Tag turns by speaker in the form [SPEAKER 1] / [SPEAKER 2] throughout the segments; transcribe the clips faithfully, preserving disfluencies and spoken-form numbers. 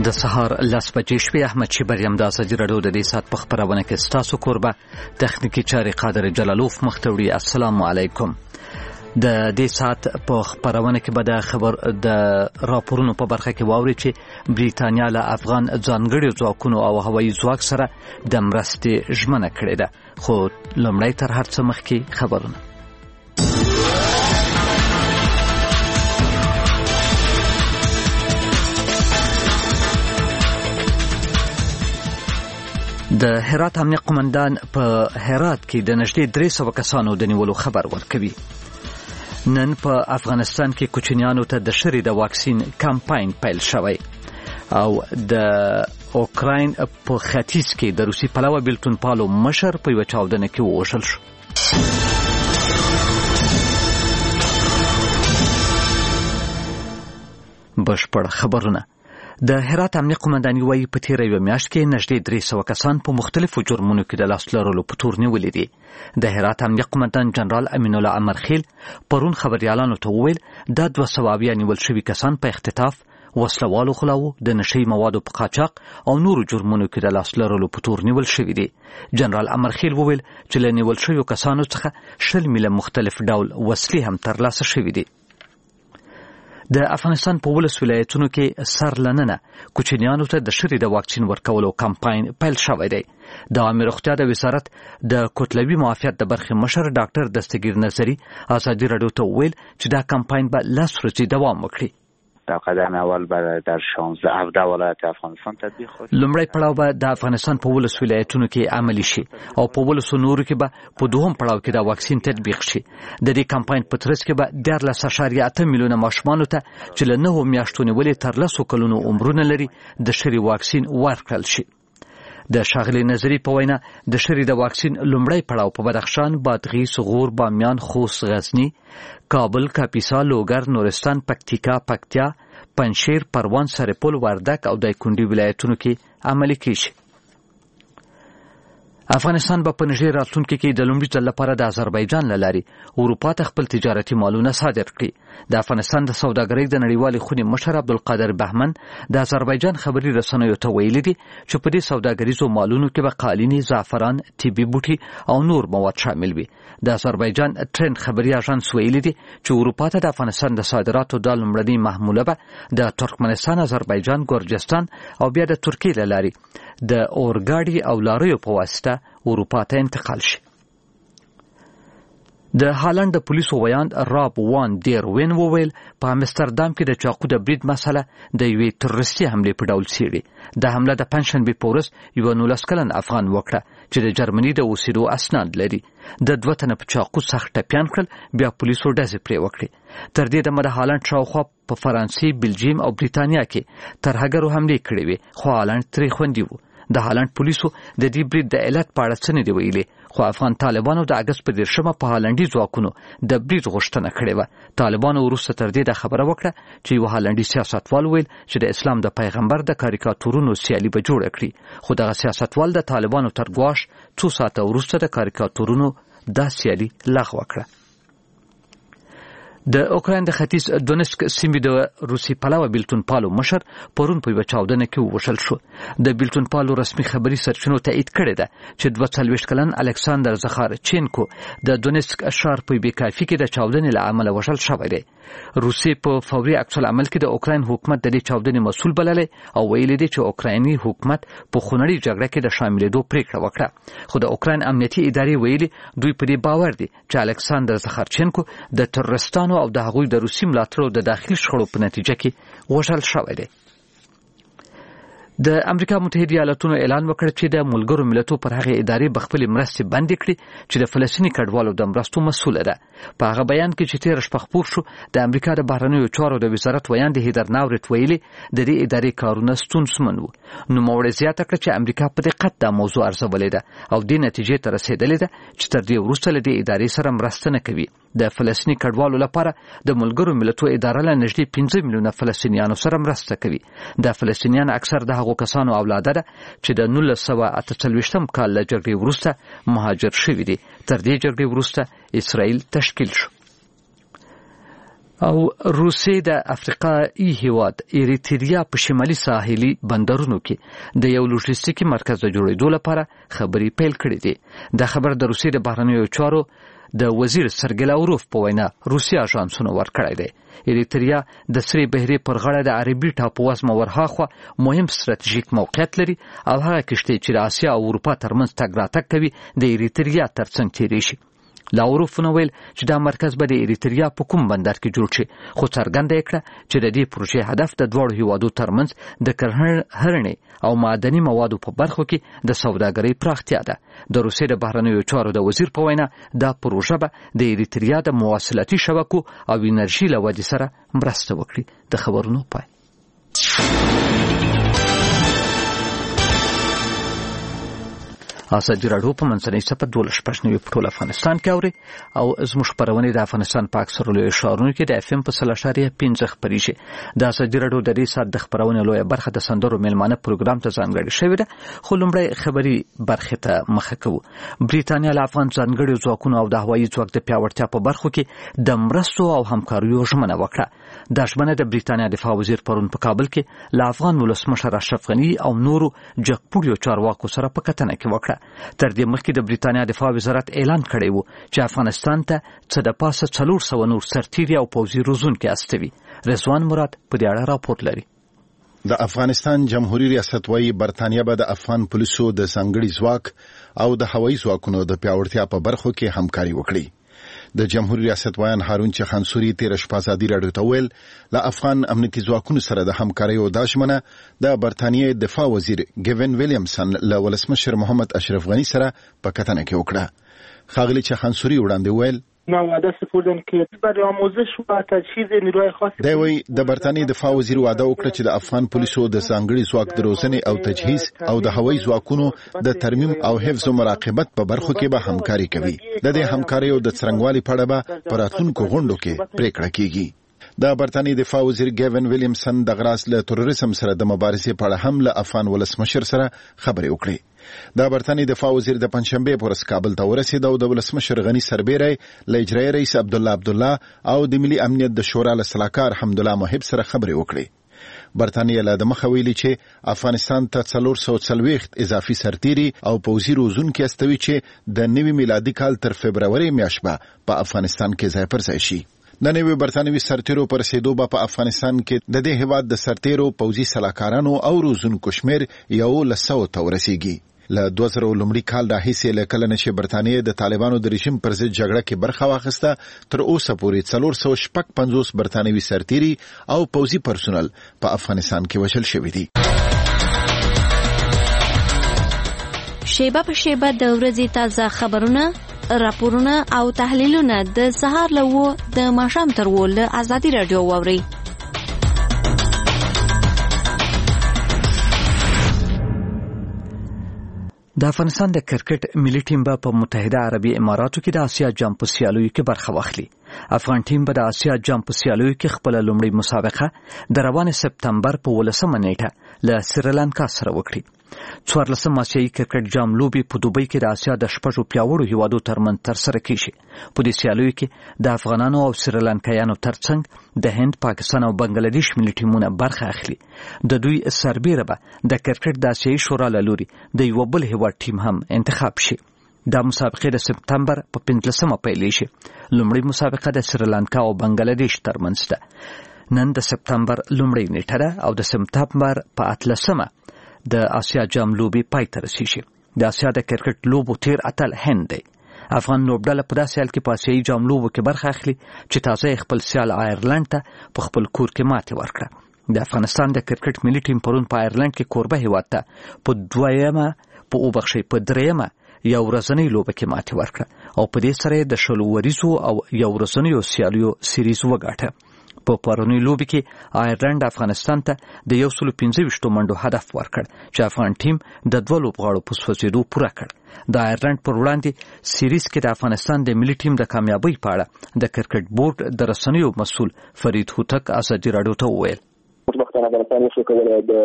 [SPEAKER 1] د سهار لس بجې شوې. احمد شیبر یم. د ازادي راډیو د دې ساعت په خبرونه کې ستاسو کوربه تخنیکی چارې قادر جلالوف مخته وړي. السلام علیکم. د دې ساعت په خبرونه کې به د خبر د راپورونو په برخه کې واوري چې بریتانیا له افغان ځانګړي ځواکونو او هوایي ځواک سره د مرستې ژمنه کړې ده. خو لومړی تر هر څه مخکې خبرونه. د هرات امنیه قومندان په هرات کې د نږدې درې سوه کسانو د نیولو خبر ورکوي. نن په افغانستان کې کوچنیانو ته د شری د واکسین کمپاین پیل شوی او د اوکراین په ختیځ کې د روسي پلوه بیلتون پالو مشر په یوه چاودنه کې ووژل شو. بشپړ خبرونه. د هرات امنیه قومنداني وايي په تیره یوه میاشت کې نږدې درې سوه کسان په مختلفو جرمونو کې د لاس لرلو په تور نیولي دي. د هرات امنیه قومندان جنرال امین الله امرخیل پرون خبریالانو ته وویل دا دوه سوه اویا نیول شوي کسان په اختطاف، وسلوالو خلاو، د نشهیي موادو په قاچاق او نورو جرمونو کې د لاس لرلو په تور نیول شوي دي. جنرال امرخیل وویل چې له نیول شویو کسانو څخه شل میله مختلف ډول وسلې هم ترلاسه شوي دي. د افغانستان په ولس ولایتونو کې سر لننه کوچنیانو ته د شری د واکسین ورکولو کمپاین پیل شوی دی. د عامه روغتیا د وزارت د کوتلوي معافیت د برخې مشر ډاکټر دستگیر نظری ازادي راډیو ته وویل چې دا کمپاین به لس ورځې دوام وکړي.
[SPEAKER 2] در قدم اول برای در شانزده هفده ولایت افغانستان تطبیق خواهد.
[SPEAKER 1] لومړی پړاو به د افغانستان په ولس ولایتونو کې عملی شي او په ولسو نورو کې به په دوهم پړاو کې د واکسین تطبیق شي. د دې کمپاین په ترڅ کې به دیارلس اعشاریه اته میلیونه ماشومانو ته چې له نهو میاشتو نیولې تر لسو کلونو عمرونه لري د شری واکسین ورکړل شي. د ښاغلي نظري په وینا د شری د واکسین لومړی پړاو په بدخشان، بادغیس، غور، بامیان، خوست، غزنی، کابل، کاپیسا، لوګر، نورستان، پکتیکا، پکتیا، پنجشیر، پروان، سرپل، وردک او دایکنډي ولایتونو کې عملي کیږي. افغانستان به په نږدې راتلونکي کې د لومړي ځل لپاره د آذربایجان له لارې اروپا ته خپل تجارتي مالونه صادر کړي. د افغانستان د سوداګرۍ د نړیوالې خونې مشر عبدالقادر بهمن د آذربایجان خبري رسنیو ته ویلي دي چې په دې سوداګریزو مالونو کې به قالینې، زعفران، طبي بوټي او نور مواد شامل وي. د آذربایجان ټرند خبري اژانس ویلي دي چې اروپا ته د افغانستان د صادراتو د لومړنۍ محموله به د ترکمنستان، آذربایجان، ګورجستان او بیا د ترکیې له لارې د اورګاډي او لاریو په واسطه اروپا ته انتقال شي. د هالند د پولیسو ویاند راب وان دیر وین وویل په امستردام کې د چاقو د برید مسله د یوې تروریستي حملې په ډول څیړي. د حمله د پنجشنبې په ورځ یوه نولس کلن افغان وکړه چې د جرمني د اوسېدو اسناد لري. د دوه تنه په چاقو سخت ټپیان کړل، بیا پولیسو ډزې پرې وکړې. تر دې دمه د هالند شاوخوا په فرانسې، بلجیم او بریتانیا کې ترهګرو حملې کړې وې، خو هالند ترې خوندي و. د هالند پولیسو د دې برید د علت په اړه څه نه دي ویلي، خو افغان طالبانو د اګست په دېرشمه په هالندي ځواکونو د برید غوښتنه کړې وه. طالبانو وروسته تر دې دا خبره وکړه چې یوه هالندي سیاستوال ویل چې د اسلام د پیغمبر د کاریکاتورونو سیالي به جوړه کړي، خو دغه سیاستوال د طالبانو تر ګواښ څو ساعته وروسته د کاریکاتورونو دا سیالي لغوه کړه. د اوکراین د ختیځ دونسک سیمې د روسي پلوه بیلتون پالو مشر پرون په یوه چاودنه کې ووژل شو. د بیلتون پالو رسمي خبري سرچینو تایید کړې ده چې دوه څلوېښت کلن الکساندر زخارچینکو د دونسک ښار په یوې کافي کې د چاودنې له امله وژل شوی دی. روسیې په فوري عکس العمل کې د اوکراین حکومت د دې چاودنې مسؤل بللی او ویلي دی چې اوکرایني حکومت په خونړۍ جګړه کې د شاملېدو پریکړه وکړه. خو د اوکراین امنیتي ادارې ویلي دوی په دې باور دي چې الکساندر زخارچینکو د تروریستانو او د هغوی د روسي ملاتړو د داخلي شخړو په نتیجه کې وژل شوی دی. د امریکا متحده ایالاتونو اعلان وکړ چې د ملګرو ملتونو پر هغه ادارې به خپلې مرستې بندې کړي چې د فلسطیني کډوالو د مرستو مسؤله ده. په هغه بیان کې چې تېره شپه خپور شو، د امریکا د بهرنیو چارو د وزارت ویاند هیدر ناورت ویلي د دې ادارې کارونه ستونزمن وو. نوموړې زیاته کړه چې امریکا په دقت دا موضوع ارزولې ده او دې نتیجې ته رسېدلې ده چې تر دې وروسته له دې ادارې سره مرسته نه کوي. د فلسطیني کډوالو لپاره د ملګرو ملتونو اداره له نږدې پنځه میلیونه فلسطینیانو سره مرسته کوي. د فلسطینیان اکثر د هغو کسانو اولاده ده چې د نولس سوه اته څلوېښتم کال له جګړې وروسته مهاجر شوي دي. تر دې جګړې وروسته اسرائیل تشکیل شو. او روسیې د افریقایي هیواد ایریتریا په شمالي ساحلي بندرونو کې د یو لوجستیکي مرکز د جوړېدو لپاره خبرې پیل کړې دي. دا خبر د روسیې د بهرنیو چارو د وزیر سرګی لاوروف په وینا روسیا اژانسونو ورکړی دی. ایریتریا د سری بحیرې پر غاړه د عربي ټاپو وزمه ورهاخوا مهم ستراتیژیک موقعیت لري او هغه کشتۍ چې د اسیا او اروپا ترمنځ تګ راتګ کوي د ایریتریا ترڅنګ تیریږي. لاوروف نو ویل چې دا مرکز به د ایریتریا په کوم بندر کې جوړ شي، خو څرګنده یې کړه چې د دې پروژې هدف د دواړو هیوادو ترمنځ د کرهڼې او معدني موادو په برخو کې د سوداګرۍ پراختیا ده. د روسیې د بهرنیو چارو د وزیر په وینا دا پروژه به د ایریتریا د مواصلاتي شبکو او انرژي له ودې سره مرسته وکړي. د خبرونو پای. ازادي راډیو په منځنۍ صفحه دولس شپږ نوي په ټول افغانستان کې اوري او زموږ خبرونه د افغانستان په اکثرو لویو ښارونو کې د اف ام په سل اشاریه پنځه خپرېږي. د ازادي راډیو د دې ساعت د خبرونې لویه برخه د سندرو میلمانه پروګرام ته ځانګړې شوې ده، خو لومړی خبري برخه ته مخه کوو. بریتانیا له افغان ځانګړي ځواکونو او د هوایي ځواک د پیاوړتیا په برخو کې د مرستو او همکاریو ژمنه وکړه. دا ژمنه د بریتانیا دفاع وزیر پرون په کابل کې له افغان ولسمشر اشرف غني او نورو جګپوړیو چارواکو سره په کتنه کې وکړه. تر دې مخکې د بریتانیا دفاع وزارت اعلان کړی و چې افغانستان ته څه د پاسه څلور سوه نور سرتیري او پوځي روزونکي استوي. رضوان مراد په دې اړه راپور لري.
[SPEAKER 3] د افغانستان جمهوریت ریاست وايي برتانیا به د افغان پولیسو د ځانګړي ځواک او د هوایي ځواکونو د پیاوړتیا په برخو کې همکاري وکړي. د جمهوریت ریاست وایان هارون چخانسوري تیر شپه ازادي راډیو ته ویل له افغان امنیتي ځواکونو سره د همکارۍ او داشمنه د برتانیې دفاع وزیر ګیون ویلیامسن له ولسمشر محمد اشرف غني سره په کتنه کې وکړه. خاغلی چخانسوري وړاندې ویل
[SPEAKER 4] ما وعده سپردن که برای آموزش و تجهیز نیروهای خاص
[SPEAKER 3] دی وی د برتانیې دفاع وزیر وعده وکړه چې د افغان پولیسو د ځانګړي ځواک د روزنې او تجهیز او د هوایي ځواکونو د ترمیم او حفظ او مراقبت په برخو کې به همکاري کوي. د دې همکارۍ او د څرنګوالي په اړه به په راتلونکو غونډو کې پریکړه کیږي. د برتانیې دفاع وزیر ګیون ویلیامسن د غراس له تروریزم سره د مبارزې په اړه هم له افغان ولسمشر سره خبرې وکړې. د برتانیې دفاع وزیر د پنځشنبه پر ورځ کابل ته ورسید او د ولسمشر غني سربېره له اجرایي رئیس عبد الله عبد الله او د ملي امنیت د شورا له سلاکار حمد الله محب سره خبرې وکړې. برتانیې له د مخه ویلي چې افغانستان ته څلور سوه څلوېښت اضافي سرتیري او پوځي روزونکي استوي چې د نوي میلادي کال تر فبروري میاشت به په افغانستان کې ځای پر ځای شي. د نوي برتانوي سرتیرو پر رسیدو به په افغانستان کې د دې هیواد د سرتیرو پوځي سلاکارانو او روزونکو شمیر یو لسو ته ورسیږي. له دوه زره لومړي کال راهیسې له کله نه چې برتانیې د طالبانو د رژیم پر ضد جګړه کې برخه واخیسته تر اوسه پورې څلور سوه شپږ پنځوس برتانوي سرتیري او پوځي پرسونل په افغانستان کې وژل شوي دي.
[SPEAKER 5] شیبه په شیبه د ورځې تازه خبرونه، راپورونه او تحلیلونه د سهار له وو د ماښام تر وو له ازادي راډیو واورئ.
[SPEAKER 1] د افغانستان د کرکټ ملي ټیم به په متحده عربي اماراتو کې د اسیا جام په سیالیو کې برخه واخلي. افغان ټیم به د اسیا جام په سیالیو کې خپل لومړی مسابقه د روان سپتمبر په ولسمه نیټه له سریلانکا سره وکړي. څوارلسم آسیایي کرکټ جام لوبې په دوبۍ کې د اسیا د شپږو پیاوړو هیوادو ترمنځ ترسره کیږي. په دې سیالیو کې د افغانانو او سریلانکایانو ترڅنګ د هند، پاکستان او بنگلاديش ملي ټیمونه برخه اخلي. د دوی سربېره به د کرکټ د اسیایي شورا له لوري د یو بل هیواد ټیم هم انتخاب شي. دا مسابقه د سپتمبر په پنځلسمه پیلېږي. لومړی مسابقه د سریلانکا او بنگلاديش ترمنځ ده. نن د سپتمبر لومړی نیټه ده او د سپتمبر په اتلسمه د آسیا جام لوبي پای ته رسیږي. د آسیا د کرکټ لوبو تیر اتل هند دی. افغان لوبډله په داسې حال کې په آسیایي جام لوبو کې برخه اخلي چې تازه خپل سیال آیرلند ته په خپل کور کې ماتې ورکړه. د افغانستان د کرکټ ملي ټیم پرون په آیرلند کې کوربه هیواد ته په دویمه په وبخښي په دریمه یو ورځنۍ لوبه کې ماتې ورکړه او په دې سره د شلو وریزو او یو ورځنیو سیالیو سیریز وګاټه. په پرونی لوبي کې آیرلند افغانستان ته د یو سل پنځه ویشت منډو هدف ورکړ چې افغان ټیم د دوه لوبغاړو په سوځېدو پوره کړ. د آیرلند پر وړاندې سیریز کې د افغانستان د ملي ټیم د کامیابۍ په اړه د کرکټ بورډ د رسنیو مسؤل فرید هوتک ازادي راډیو ته وویل.
[SPEAKER 6] خوشبختانه برتانیې شو کولای د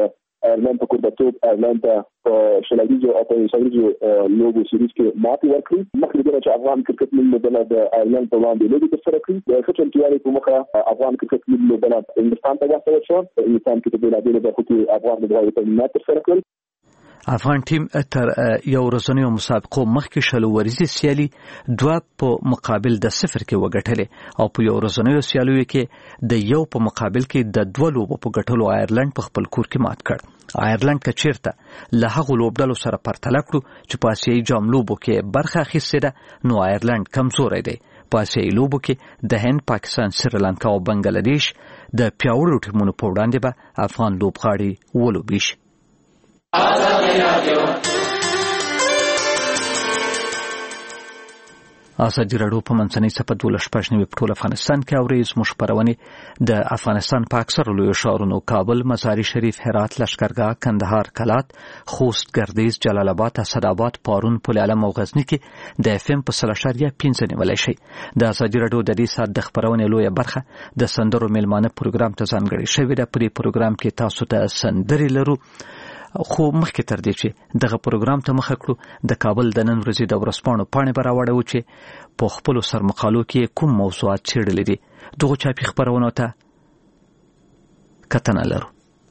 [SPEAKER 6] ایرلند په کوربتوب ایرلند په شلګیو او په شلګیو لوبو سیریز کې ماتې ورکړي. مخکې دغه چې افغان کرکټ ملي لوبډله د ایرلند په وړاندې لوبې ترسره کړې. د ښه چمتووالي په موخه افغان کرکټ ملي لوبډله انګلستان ته واستول شوه. په انګلستان کې په بېلابېلو برخو کې افغان لوبغاړي تمرینات ترسره کړل.
[SPEAKER 1] افغان ټیم تر یو ورځنیو مسابقو مخکې شلو ورزي سیالي دوه په مقابل د صفر کې وګټلې او په یو ورځنیو سیالیو کې د یو په مقابل کې د دوه لوبو په ګټلو آیرلند په خپل کور کې مات کړ. آیرلند که چیرته له هغو لوبډلو سره پرتله کړو چې په آسیایي جام لوبو کې برخه اخیستې ده نو آیرلند کمزوری دی. په آسیایي لوبو کې د هند، پاکستان، سریلانکا او بنگلادیش د پیاوړو ټیمونو په وړاندې به افغان لوبغاړي ولوبي شي. ازادي راډیو په منځنۍ صفحه دولس شپږ نوي په ټول افغانستان کې اوري. زموږ خپرونې د افغانستان په اکثرو لویو ښارونو کابل، مزار شریف، هرات، لشکرګاه، کندهار، کلات، خوست، ګردیز، جلال آباد، اسداباد، پارون، پل علم او غزنی کې د اف ام په سل اشاریه پنځه نیولای شي. د ازادي راډیو د دې ساعت د خپرونې لویه برخه د سندرو میلمانه پروګرام ته ځانګړې شوې ده. په دې پروګرام کې تاسو ته سندرې لرو، خو مخکې تر دې چې دغه پروګرام ته مخه کړو د کابل د نن ورځې د ورځپاڼو پاڼې به راوړو چې په خپلو سرمقالو کې کوم موضوعات څېړلي دي. دغو چاپي خپرونو ته کتنه لرو.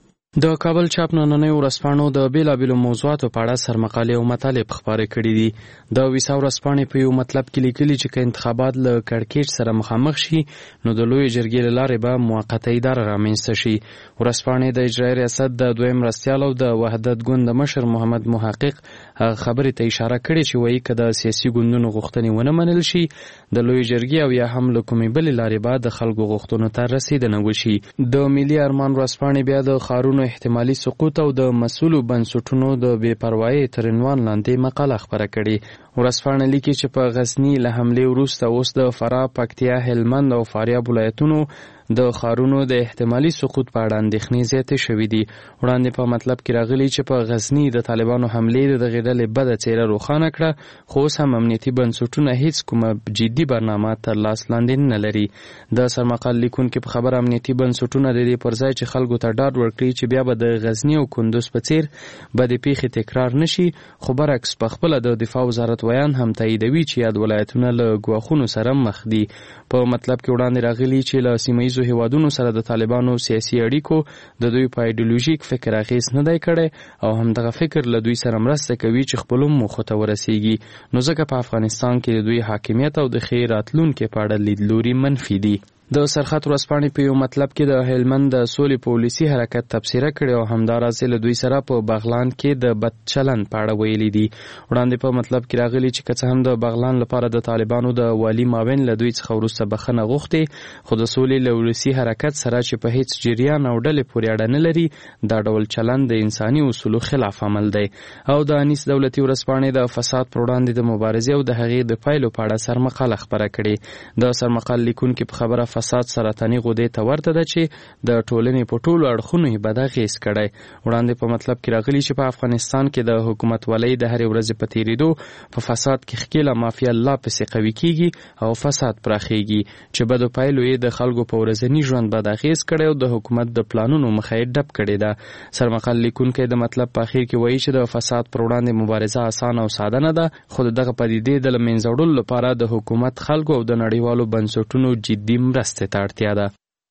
[SPEAKER 7] د کابل چاپ نننۍ ورځپاڼو د بیلابېلو موضوعاتو په اړه سرمقالې او مطالب خپاره کړي دي. د ویسا ورځپاڼې په یو مطلب کې لیکلي چې که انتخابات له کړکېچ سره مخامخ شي نو د لویې جرګې له لارې به موقته اداره رامنځته شي. ورځپاڼې د اجرایي ریاست د دویم مرستیال او د وحدت ګوند د مشر محمد محقق خبرې ته اشاره کړې چې وایي که د سیاسي ګوندونو غوښتنې ونه منل شي د لویې جرګې او یا هم له کومې بلې لارې به د خلکو غوښتنو ته رسیدنه وشي. د ملي ارمان ورځپاڼې بیا د ښارونو احتمالي سقوط او د مسؤلو بنسټونو د بې پروایۍ تر عنوان لاندې مقاله خپره کړې. ورځپاڼه لیکي چې په غزني له حملې وروسته اوس د فراه، پکتیا، هلمند او فاریاب ولایتونو د ښارونو د احتمالي سقوط په اړه اندېښنې زیاتې شوې دي. وړاندې په مطلب کې راغلي چې په غزني د طالبانو حملې د دغې ډلې بده څېره روښانه کړه، خو اوس هم امنیتي بنسټونه هیڅ کومه جدي برنامه تر لاس لاندې نه لري. د سرمقال لیکونکي په خبره امنیتي بنسټونه د دې پر ځای چې خلکو ته ډاډ ورکړي چې بیا به د غزني او کندوز په څېر بدې پیښې تکرار نشي، خو برعکس په خپله د دفاع وزارت ویان هم تاییدوي چې یاد ولایتونه له ګواښونو سره مخ دي. په مطلب کې وړاندې راغلي چې له سیمه ییزو هیوادونو سره د طالبانو سیاسي اړیکو د دوی په ایډیولوژیک فکر اغېز نه دی کړی او همدغه فکر له دوی سره مرسته کوي چې خپلو موخو ته ورسیږي. نو ځکه په افغانستان کې د دوی حاکمیت او د ښې راتلونکي په اړه لیدلوري منفي دي. د سرخط ورځپاڼې په یو مطلب کې د هلمند د سولې پالیسي حرکت تبصره کړې او همداراز له دوی سره په بغلان کې د بد چلند په اړه ویلي دي. وړاندې په مطلب کې راغلي چې که څه هم د بغلان لپاره د طالبانو د والي معاون له دوی څخه وروسته بخښنه غوښتې، خو د سولې له ولسي حرکت سره چې په هیڅ جریان او ډلې پورې اړه نه لري دا ډول چلند د انساني اصولو خلاف عمل دی. او د انیس دولتي ورځپاڼې د فساد پر وړاندې د مبارزې او د هغې د پایلو په اړه سرمقاله خپره کړې. د سرمقال لیکونکي په خبره فساد سرطاني غدې ته ورته ده چې د ټولنې په ټولو اړخونو یې بد اغېز کړی. وړاندې په مطلب کې راغلي چې په افغانستان کې د حکومتولۍ د هرې ورځې په تېرېدو په فساد کې ښکېله مافیا لا پسې قوي کېږي او فساد پراخېږي چې بدو پایلو یې د خلکو په ورځني ژوند بد اغېز کړی او د حکومت د پلانونو مخه یې ډب کړې ده. سرمقال لیکونکی د مطلب په اخر کې وایي چې د فساد پر وړاندې مبارزه اسانه او ساده نه ده، خو د دغه پدیدې د له منځه وړلو لپاره د حکومت، خلکو او د نړیوالو بنسټونو جدي مرستې ته اړتیا ده.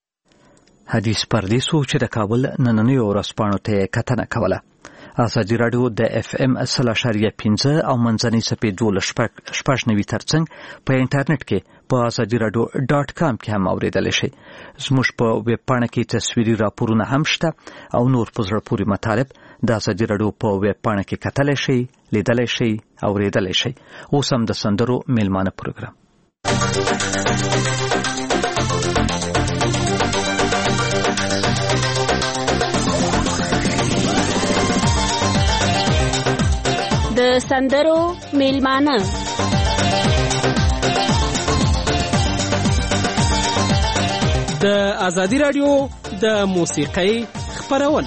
[SPEAKER 1] حدیث پردیسو چې د کابل نننیو ورځپاڼو ته کتنه کوله. ازادي راډیو د اف ام سل اشاریه پنځه او منځنۍ صفحې دولس شپږ نوي ترڅنګ په انټرنیټ کې په ازادي راډیو ډاټ کام کې هم اوریدلی شئ. زموږ په ویب پاڼه کې تصویري راپورونه هم شته او نور په زړه پورې مطالب د ازادي راډیو په ویب پاڼه کې کتلی شئ، لیدلی شئ، اوریدلی شئ. اوس هم د سندرو میلمانه پروګرام.
[SPEAKER 8] د سندرو میلمانه د ازادي راډیو د موسیقۍ خپرونه.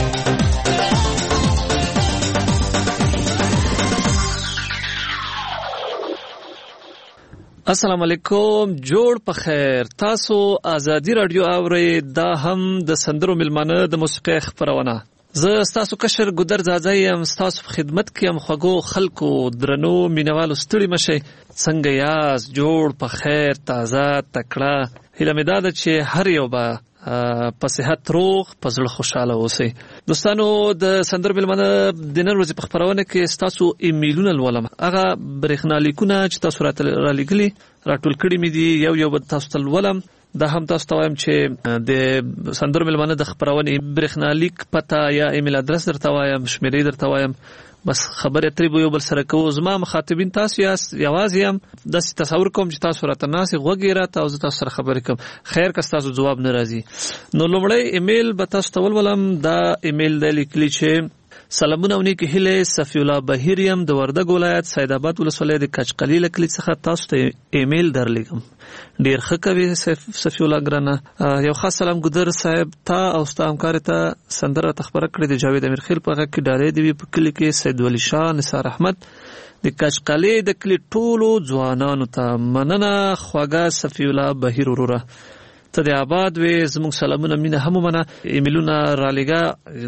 [SPEAKER 8] السلام علیکم، جوړ په خیر. تاسو ازادي راډیو اورئ، دا هم د سندرو میلمانه د موسیقۍ خپرونه. زه ستاسو کشر ګودر زاځی یم، ستاسو په خدمت کې یم. خوږو خلکو درنو مینوالو ستړي مشئ، څنګه یاست؟ جوړ په خیر، تازه تکړه. هیله مې دا ده چې هر یو به په صحت روغ، په زړه خوشاله اوسئ. دوستانو د سندر مېلمانه د نن ورځې په خپرونه کې ستاسو ایمیلونه لولم. هغه برېښنالیکونه چې تاسو راته رالیږلي راټول کړي مې دي، یو یو به تاسو ته لولم. دا هم تاسو ته وایم چې د سندر مېلمانه د خپرونې برېښنالیک پته یا ایمیل ادرس درته وایم، شمیرې درته وایم. بس خبرې اترې به یو بل سره کوو. زما مخاطبین تاسو یاست، یوازې یم. داسې تصور کوم چې تاسو راته ناستې غوږ یې راته او زه تاسو سره خبرې کوم. خیر که ستاسو ځواب نه راځي نو لومړی ایمیل به تاسو ته ولولم. دا ایمیل دی لیکلي چې سلامونه او نیکې هیلې، صفی الله بهیر یم د وردګ ولایت سید آباد ولسوالۍ د کچقلي له کلي څخه تاسو ته ایمیل درلیږم. ډیر ښه کوي صفی الله ګرانه. یو خاص سلام ګودر صاحب تا او ستا همکار ته سندره تخبره کړې د جاوید امیرخیل په غږ کې ډالۍ دی په کلی کې سید ولی شاه نثار احمد د کچقلي د کلی ټولو ځوانانو ته مننه. خواږه صفی الله بهیر وروره ته د آباد وې، زموږ سلامونه مینه هم ومنه. ایمیلونه رالیږه،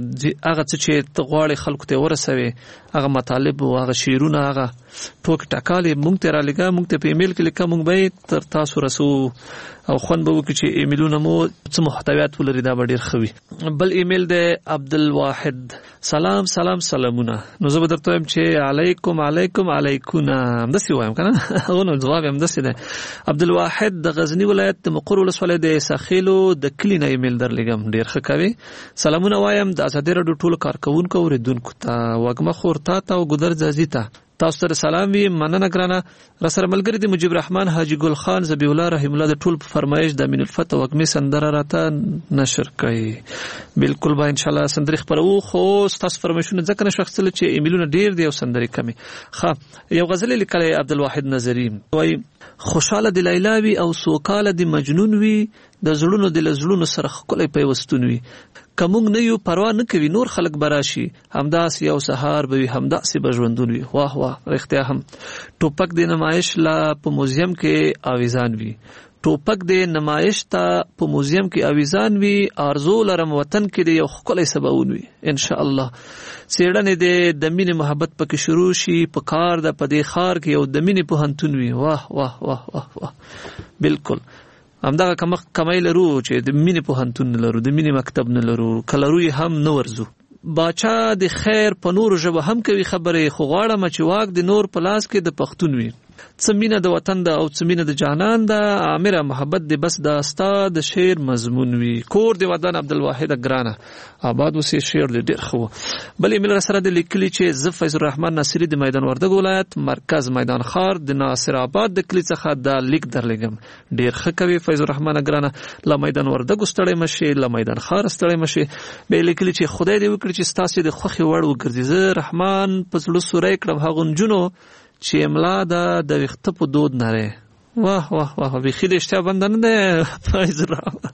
[SPEAKER 8] هغه څه چې ته غواړې خلکو ته ورسوې، هغه مطالب او هغه شعرونه، هغه ټوک ټکالې موږ ته رالیږه. موږ ته په ایمیل کې لیکه، موږ به تر تاسو رسو او خوند به وکړي چې ایمیلونه مو څه محتویات ولري. دا به ډېر ښه وي. بل ایمیل دی عبدالواحد. سلام سلام سلامونه. نو زه به درته وایم چې علیکم علیکم علیکونه، همداسې وایم که نه؟ هغه نو ځواب یې همداسې دی. عبدالواحد د غزني ولایت د مقر ولسوالۍ د ساخیلو د کلي نه ایمیل درلیږم. ډېر ښه کوي. سلامونه وایم د ازادي راډیو ټولو کارکوونکو او اورېدونکو ته، وږمه خور تا ته او ګودر ځاځي ته تاسو ته سلام وي. مننه ګرانه. را سره ملګری د مجيب رحمان حاجی ګل خان زبی الله رحم الله د ټول په فرمایش د امین الفتح وږمې سندره راته نشر کړي. بالکل به ان شاء الله سندري خبرو، خو تاسو فرمایشونه ځکه نشو اخیستل چې ایمیلونه ډیر دی او سندري کمی. ښه یو غزل لیکلی عبدالواحد نظری وای: خوشاله د لیلا وي او سوکاله د مجنون وي، د زړونو د لزړونو سره ښکلی پیوستون وي. که موږ نه یو پروا نه کوي نور خلک به راشي، همداسې یو سهار به وي، همداسې به ژوندون وي. واه واه رښتیا هم. ټوپک د نمایش لا په موزیم کې آویزان وي، ټوپک د نمایش ته په موزیم کې آویزان وي. آرزو لرم وطن کې د یو ښکلی سباون وي ان شاء الله. څېړنې د د مینې محبت پکې شروع شي، په کار د په دې ښار کې یو د مینې پوهنتون وي. واه واه واه واه واه. بالکل همدغه کمښت کمی لرو چې د مینې پوهنتون نه لرو، د مینې مکتب نه لرو، که لرو یې هم نه ورځو. باچا د خیر په نورو ژبه هم کوي خبرې، خو غواړم چې واک د نور په لاس کې د پښتون وي. څه مینه د وطن ده او څه مینه د جانان ده، عامره محبت دی بس دا ستا د شعر مضمون وي. کور د وطن عبدالواحد ګرانه آباد اوسې. شعر دی ډېر ښه. بل ایمیل سره د لیکلي چې زه فیض الرحمن ناصري د میدان وردګ ولایت مرکز میدان ښار د ناصر آباد د کلي څخه دا لیک درلیږم. ډېر ښه کوي فیض الرحمن ګرانه. له میدان وردګ ستړی مشي، له میدان ښار ستړی مشي. به لیکلي چې خدای دې وکړي چې ستاسو د خوښې وړ وګرځي. زه رحمان په زړه سوری کړم هغو نجونو چې املا ده د ویښته په دود نری. واه واه واه بیخي د اشتیا بنده نه دی فیض الرحمن.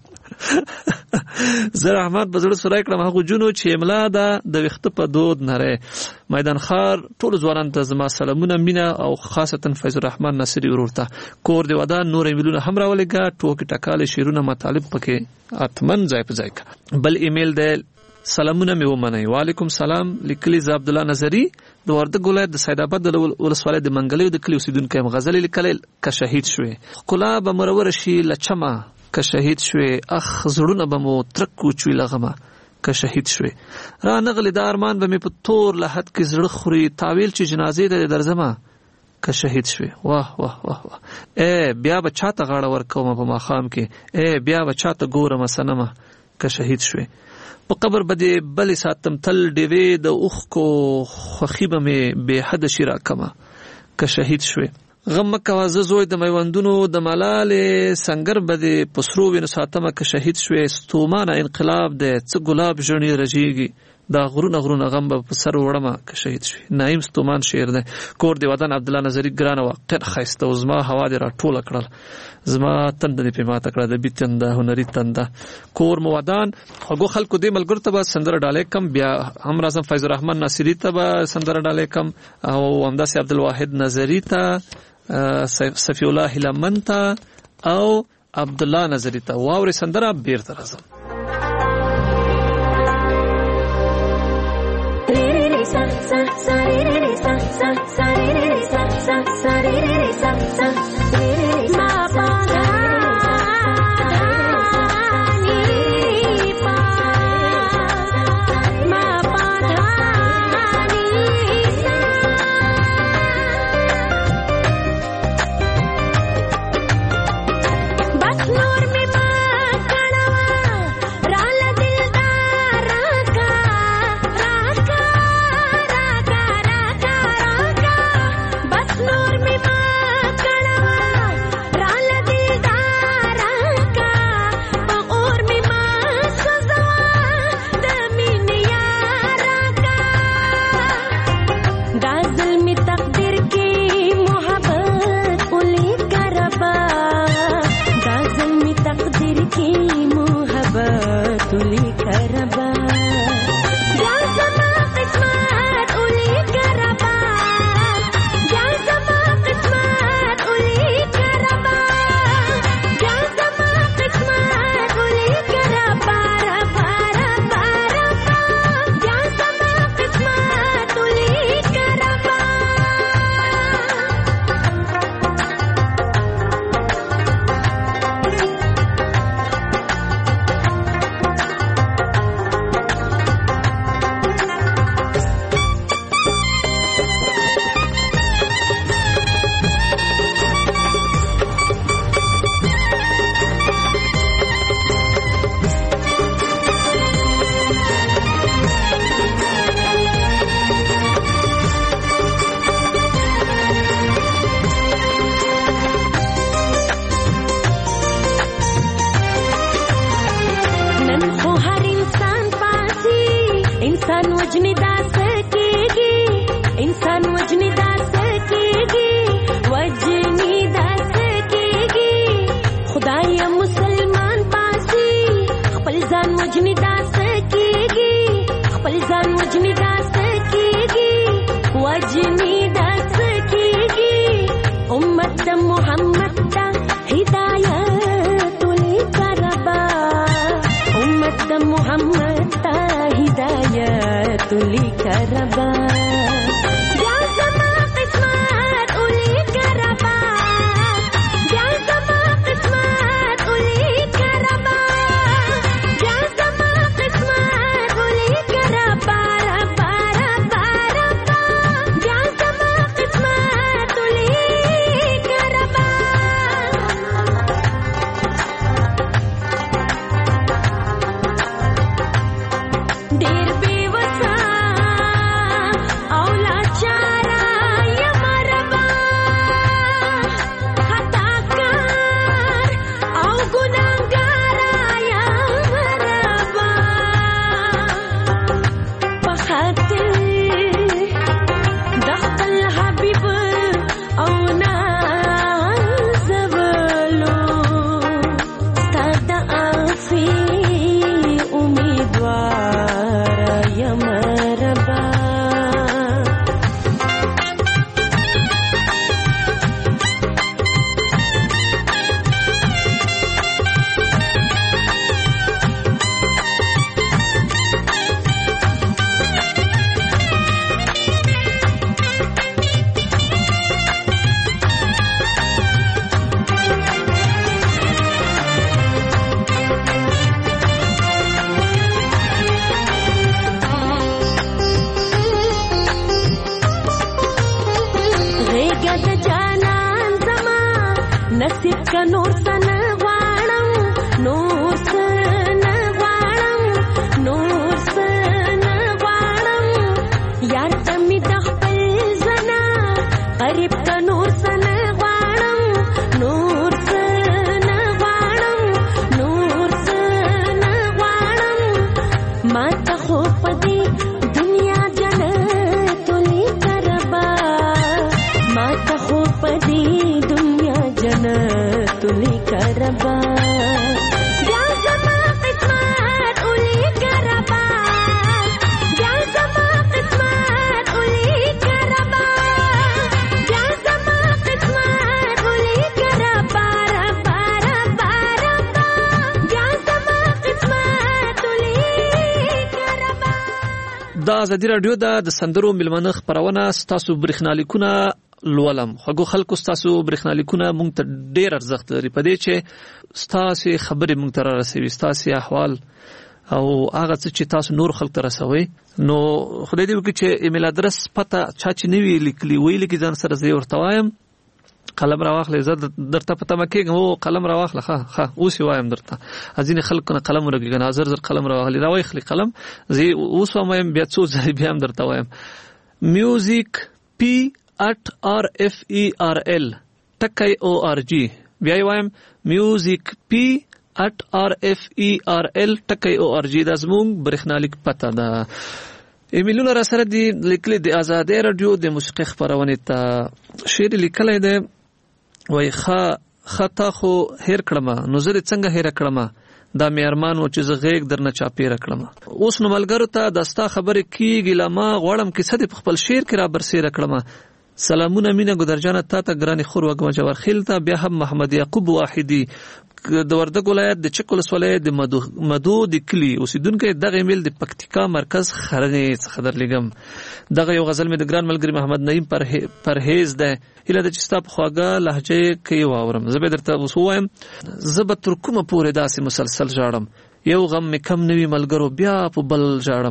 [SPEAKER 8] زه رحمان په زړه سوری کړم هغو نجونو چې املا ده د ویښته په دود نری. میدان ښار ټولو ځوانانو ته زما سلامونه مینه او خاصتا فیض الرحمن ناصري ورور ته. کور د ودان نور ایمیلونه هم راولېږه، ټوکې ټکالې شعرونه مطالب پکې اتمن ځای په ځای کړه. بل ایمیل دی سلامونه مې ومنئ. وعلیکم سلام. لیکلي زه عبدالله نظري د وردګ ولایت د سید آباد د ولسوالۍ د منګلیو د کلي اوسېدونکی یم. غزل یې لیکلی: که شهید شوې ښکلا به مروره شي له چمه، که شهید شوې اخ زړونه به مو ترک وچوي له غمه، که شهید شوې را نغلې د ارمان به مې په تور لحد کې زړه خوري، تاویل چې جنازې ته درځمه، که شهید شوې. واه واه واه واه. ای بیا به چاته غاړه ورکومه په ماښام کې، ای بیا به چاته ګورمه صنمه، که شهید شوې. په قبر به دې بلې ساتم تل ډیوې د اوښکو، خوښي به مې بې حده شي راکمه، که شهید شوې. غم مه کوه زه زوی د میوندونو د ملالې، سنګر به دې په سرو وینو ساتمه، که شهید شوې. ستومانه انقلاب دی څه ګلاب ژڼې رژېږي، دا غرونه غرونه غم به په سر وړمه، که شهید شوې. نعیم ستومان شعر دی. کور د وطن عبدالله نظري ګرانه واقعا ښایسته و. زما هوا دې راټوله کړل، زما تنده دې پې ماته کړه، ادبي تنده، هنري تنده. کور مو ودان. خوږو خلکو دې ملګرو ته به سندره ډالۍ کم، بیا هم راځم فیض الرحمن ناصري ته به سندره ډالۍ کم، او همداسې عبدالواحد نظري ته، صفی الله هیلمن ته او عبدالله نظري ته. واورې سندره بیرته راځم. دا ازادي رادیو د سندرو ملمنه خبرونه ستاسو برېښنالیکونه لولم. خو خلکو ستاسو برېښنالیکونه مونږ ته ډېر ارزښت لري په دې چې ستاسو خبرې مونږ ته رسوي، ستاسو احوال او هغه څه چې تاسو نور خلک ته رسوي. نو خدای دې وکړي چې ایمیل ادرس پته چا چې نوی لیکلی ویل کې ځان سره زه ورته وایم قلم را واخلې، زه درته پته مکیږم او قلم را واخله. ښه ښه اوس وایم درته ځینې خلکو نه قلم ورګي نه زر زر قلم را واخلې را واخلې قلم زه اوس وایم بیا څو ځای بیا هم درته وایم میوزیک پی at r f e r l ټکی او ار جی بیا وایم میوزیک پی at r f e r l ټکی او ار جی د زموږ برېښنالیک پته ده. ایمیلونه را سره دی لیکلي د آزادۍ رادیو د موسیقي خبرونه ته شعر لیکلی دی وای ښه خطا خو هیر کړم نو زه څنګه هیر کړم دا مې ارمان و چې زه غېږ درنه چاپېره کړم. اوس نو ملګرو ته دستا خبرې کېږي لا ما غواړم کیسه دې په خپل شعر کې را برسېره کړم. سلامونه مینه ګدرجانه تا ته ګرانې خور وږمه جوارخیل ته بیا هم محمد یعقوب واحدی د وردګ ولایت د چک ولسوالۍ د مدو مدو د کلی اوسیدونکو. دغه ایمیل د پکتیکا مرکز خرنې څخه درلېږم. دغه یو غزل مې د ګران ملګری محمد نعیم پرهیز ده هیله ده چې ستا په خواږه لهجه کې واورم. زه به درته اوس ووایم زه به تر کومه پورې داسې مسلسل ژاړم، یو غم مې کم نوي ملګرو بیا په بل ژاړم.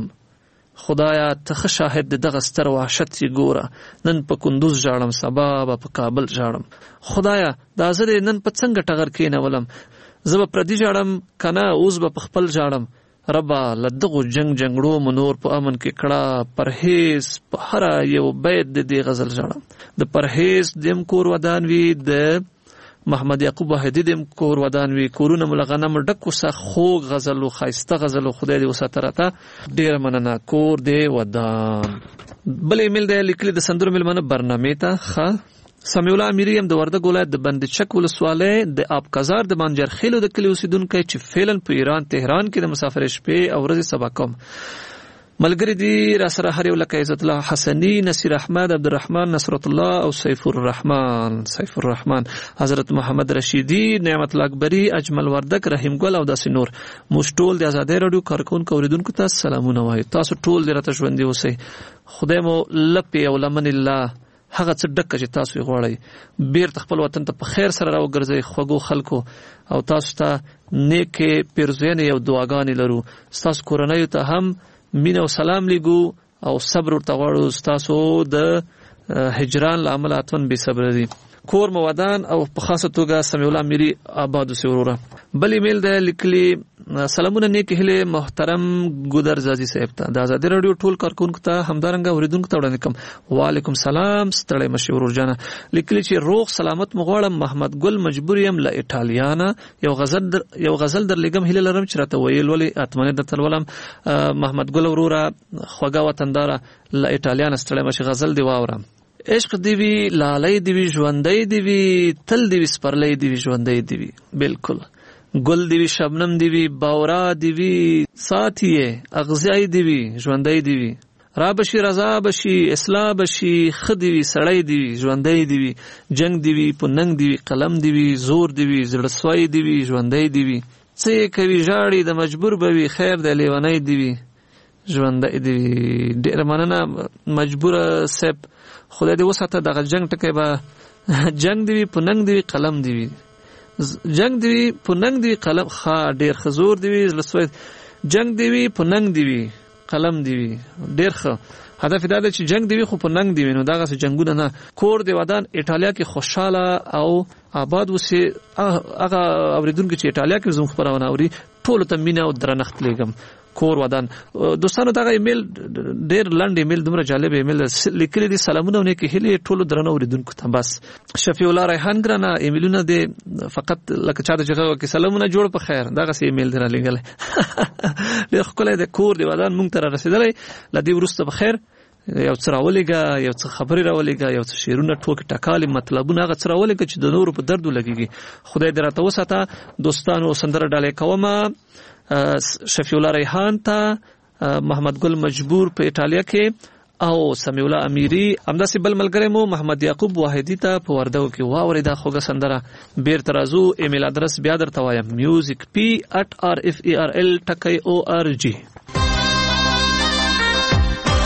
[SPEAKER 8] خدایا ته ښه شاهد د دغه ستر وحشت یې ګوره، نن په کندوز ژاړم سبا به په کابل ژاړم. خدایا دا زه دې نن په څنګه ټغر کېنولم، زه به پردي ژاړم که نه اوس به په خپل ژاړم. ربه له دغو جنګ جنګړو مو نور په امن کې کړه، پرهیز په هره یو بیت د دې غزل ژاړم. د پرهیز دیم کور ودان وي، د محمد یعقوب واحدی دیم کور ودان وي، کورونه مو له غنم ډک وسه خوږ غزل او ښایسته غزل او خدای دې وساته راته ډېره مننه. کور دې ودان. بل ایمیل دی لیکلی د سندرو مېلمانه برنامې ته ښه سمیع الله امیری هم د وردګ ولایت د بند چک ولسوالۍ د آبکزار د مانجرخیلو د کلي اوسیدونکی چې فعلا په ایران تهران کې د مسافر شپې او ورځې سبا کوم. ملګری دی را سره هر یو لکه عزت الله حسنی، نصیر احمد، عبدالرحمن، نصرت الله او سیف الرحمن سیف الرحمن حضرت محمد رشیدی، نعمت الله اکبری، اجمل وردک، رحیم ګل او داسې نور. موږ ټول د آزادۍ رادیو کارکونکو اوریدونکو ته سلامونه وایو. تاسو ټول دې راته ژوندي اوسئ. خدای مو لپې او لمن الله هغه څه ډکه چې تاسو یې غواړئ بیرته خپل وطن ته په خیر سره راوګرځئ خوږو خلکو او تاسو ته نیکې پیرزوینې او دعاګانې لرو. ستاسو کورنیو ته هم مینه او سلام لیږو او صبر ورته غواړو. ستاسو د هجران له امله اتون بې صبره دي. کور مو ودان او په خاصه توګه سمیع الله امیری آباد اوسئ وروره. بل ایمیل دی لیکلي سلامونه نیک هیلې محترم ګودر زازي صاحب ته د آزادۍ رادیو ټول کارکونکو ته همدارنګه اوریدونکو ته وړاندې کوم وعلیکم سلام ستړی مشي ورور جانه. لیکلي چې روغ سلامت مو غواړم، محمد ګل مجبور یم له ایټالیا یو غزل در یو غزل درلېږم هیله لرم چې راته ویل ولې اتمنه درته ولم. محمد ګل وروره خوږه وطنداره له ایټالیا ستړی مشي غزل دی واورم. عشق دی وی لالی دی وی ژوندۍ دی وی تل دی وی سپرلی دی وی ژوندۍ دی وی بالکل ګل دی وی شبنم دی وی باورا دی وی ساتیه اغزی دی وی ژوندۍ دی وی را بشي رضا بشي اصلاح بشي خدي وی سړی دی وی ژوندۍ دی وی جنگ دی وی پننګ دی وی قلم دی وی زور دی وی زړسوي دی وی ژوندۍ دی وی څه کوي ژاړي د مجبور بوي خیر د لیونۍ دی وی ژوندۍ دی وی. ډېر مننه مجبور سپ خدای دې وساته. دغه جنگ ټکی به جنگ دی وی پننګ دی وی قلم دی وی جنگ دی وی پننګ دی قلم ښه ډېر خزور دی وی زړسوي جنگ دی وی پننګ دی وی قلم دی وی ډېر ښه. هدف دا دی چې جنگ دی وی خو پننګ دی وی نو دغه څه جنگونه نه. کور دی ودان ایټالیا کې خوشاله او آباد وسی. هغه اوریدونکو چې ایټالیا کې زموږ خبرونه اوري ټول ته مینه او درنښت لېږم. کور ودان دوستانو دغه ایمیل ډېر لنډ ایمیل دومره جالب ایمیل لیکلي دي سلامونه ونه کې هلي ټولو درنو اوریدونکو ته. بس شفیع الله ریحان ګرانه ایمیلونه دي فقط لکه چا د جګه کې سلامونه جوړ په خیر دغه سي ایمیل درا لګل له خپل د کور دی ودان مونږ ته رسیدلې لدی ورسته په خیر یو څه راولېګا یو څه خبرې راولېګا یو څه شعرونه ټوک ټکالې مطلبونه هغه څه راولېګا چې د نورو په درد ولګيږي. خدای دې راته وساته. دوستانو سندره ډالې کومه شفیع الله ریحان ته، محمد ګل مجبور په ایټالیا کې او سمیع الله امیری. همداسې بل ملګری مو محمد یعقوب واحدی ته په وردګو کې واوري دا خوږه سندره. بیرته راځو. ایمیل ادرس بیا درته وایم میوزیک پی at r f e r l ټکی او ار جی.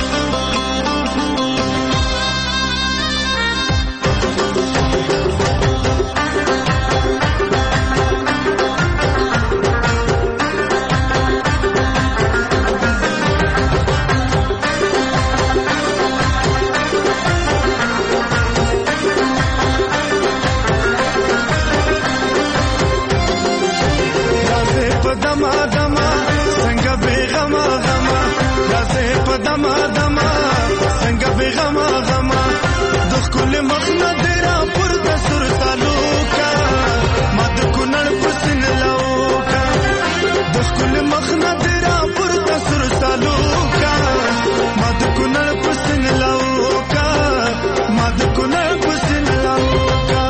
[SPEAKER 9] خل مخنا درا پر د سر تعلقا مد کونړ پسن لوکا د خل مخنا درا پر د سر تعلقا مد کونړ پسن لوکا مد کونړ پسن لوکا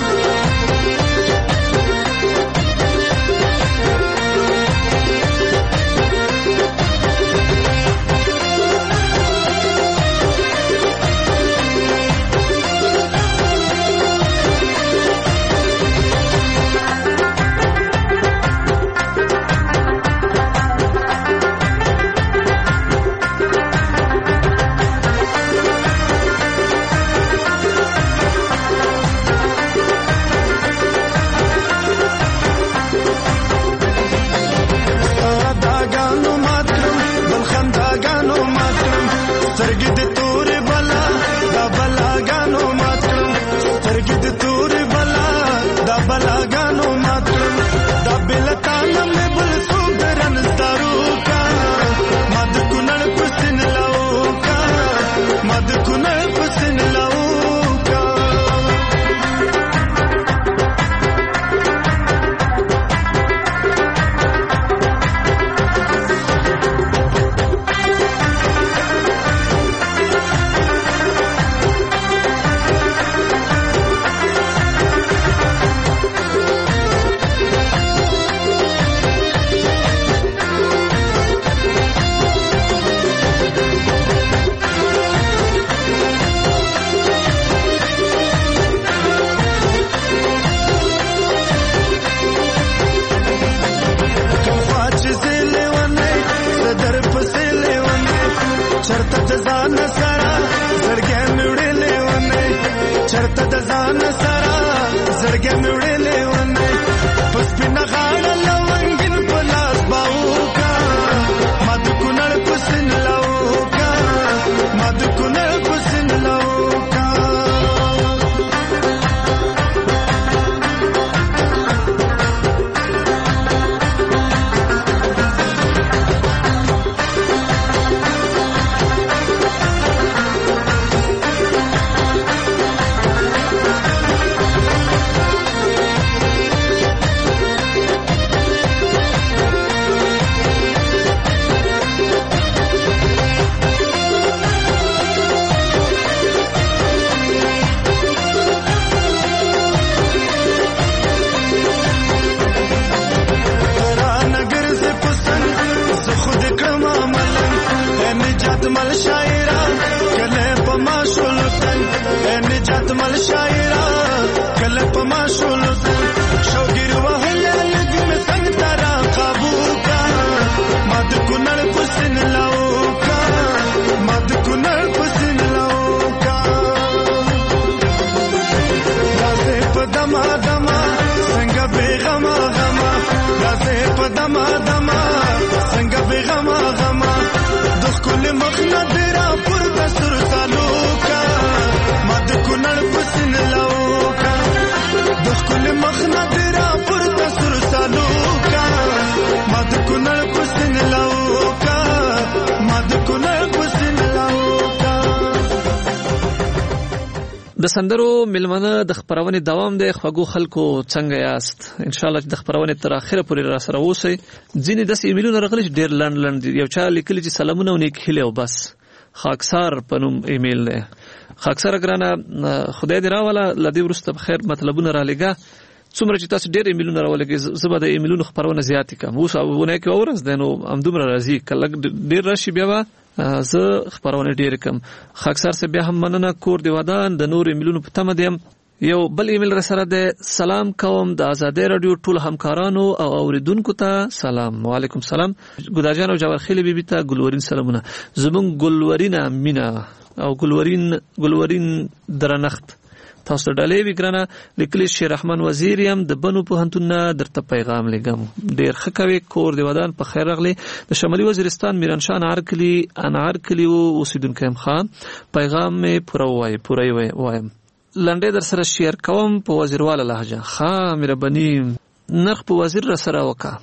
[SPEAKER 8] د سندرو ملمنه د خبرونه دوام د خواګو خلکو څنګه یاست ان شاء الله د خبرونه تر اخره پورې را سره اوسئ ځینې د ایمیلونو راغلي ډیر لند لند یو چا لیکلي چې سلامونه او نیک هیله او بس خاکسار پنوم ایمیل ده خاکسار ګرانه خدای دې راواله لدی ورسته بخیر مطلبونه را لګا څومره چې تاسو ډیر ایمیلونه راولګي زبر د ایمیلونو خبرونه زیات کم اوس ونه کې اورز دنو امدومره راځي کله ډیر راشي بیا زه خبرونه ډیر کم خاکسار سه بیا هم مننه کور دی ودان د نور ایمیلونو په تمه دیم یو بل ایمیل را سره ده سلام کوم د آزادۍ رادیو ټول همکارانو او اوریدونکو ته سلام وعلیکم سلام ګداجان او جوارخیل بیبي ته ګلورین سلامونه زمون ګلورینا مینا او ګلورین ګلورین درنخت تاسو ډالې وګرانه لیکلی شیر رحمان وزیریم د بنو په هنتونه درته پیغام لګم ډیر خکوي کور دی ودان په خیر راغلی د شمالي وزیرستان میرانشاه انارکلی انارکلی اوسیدونکو هم خان پیغام می پوروي پوروي وایم لنډه در سره شیر کوم په وزیرواله لهجه ښا مهرباني نخ په وزیر را سره وکا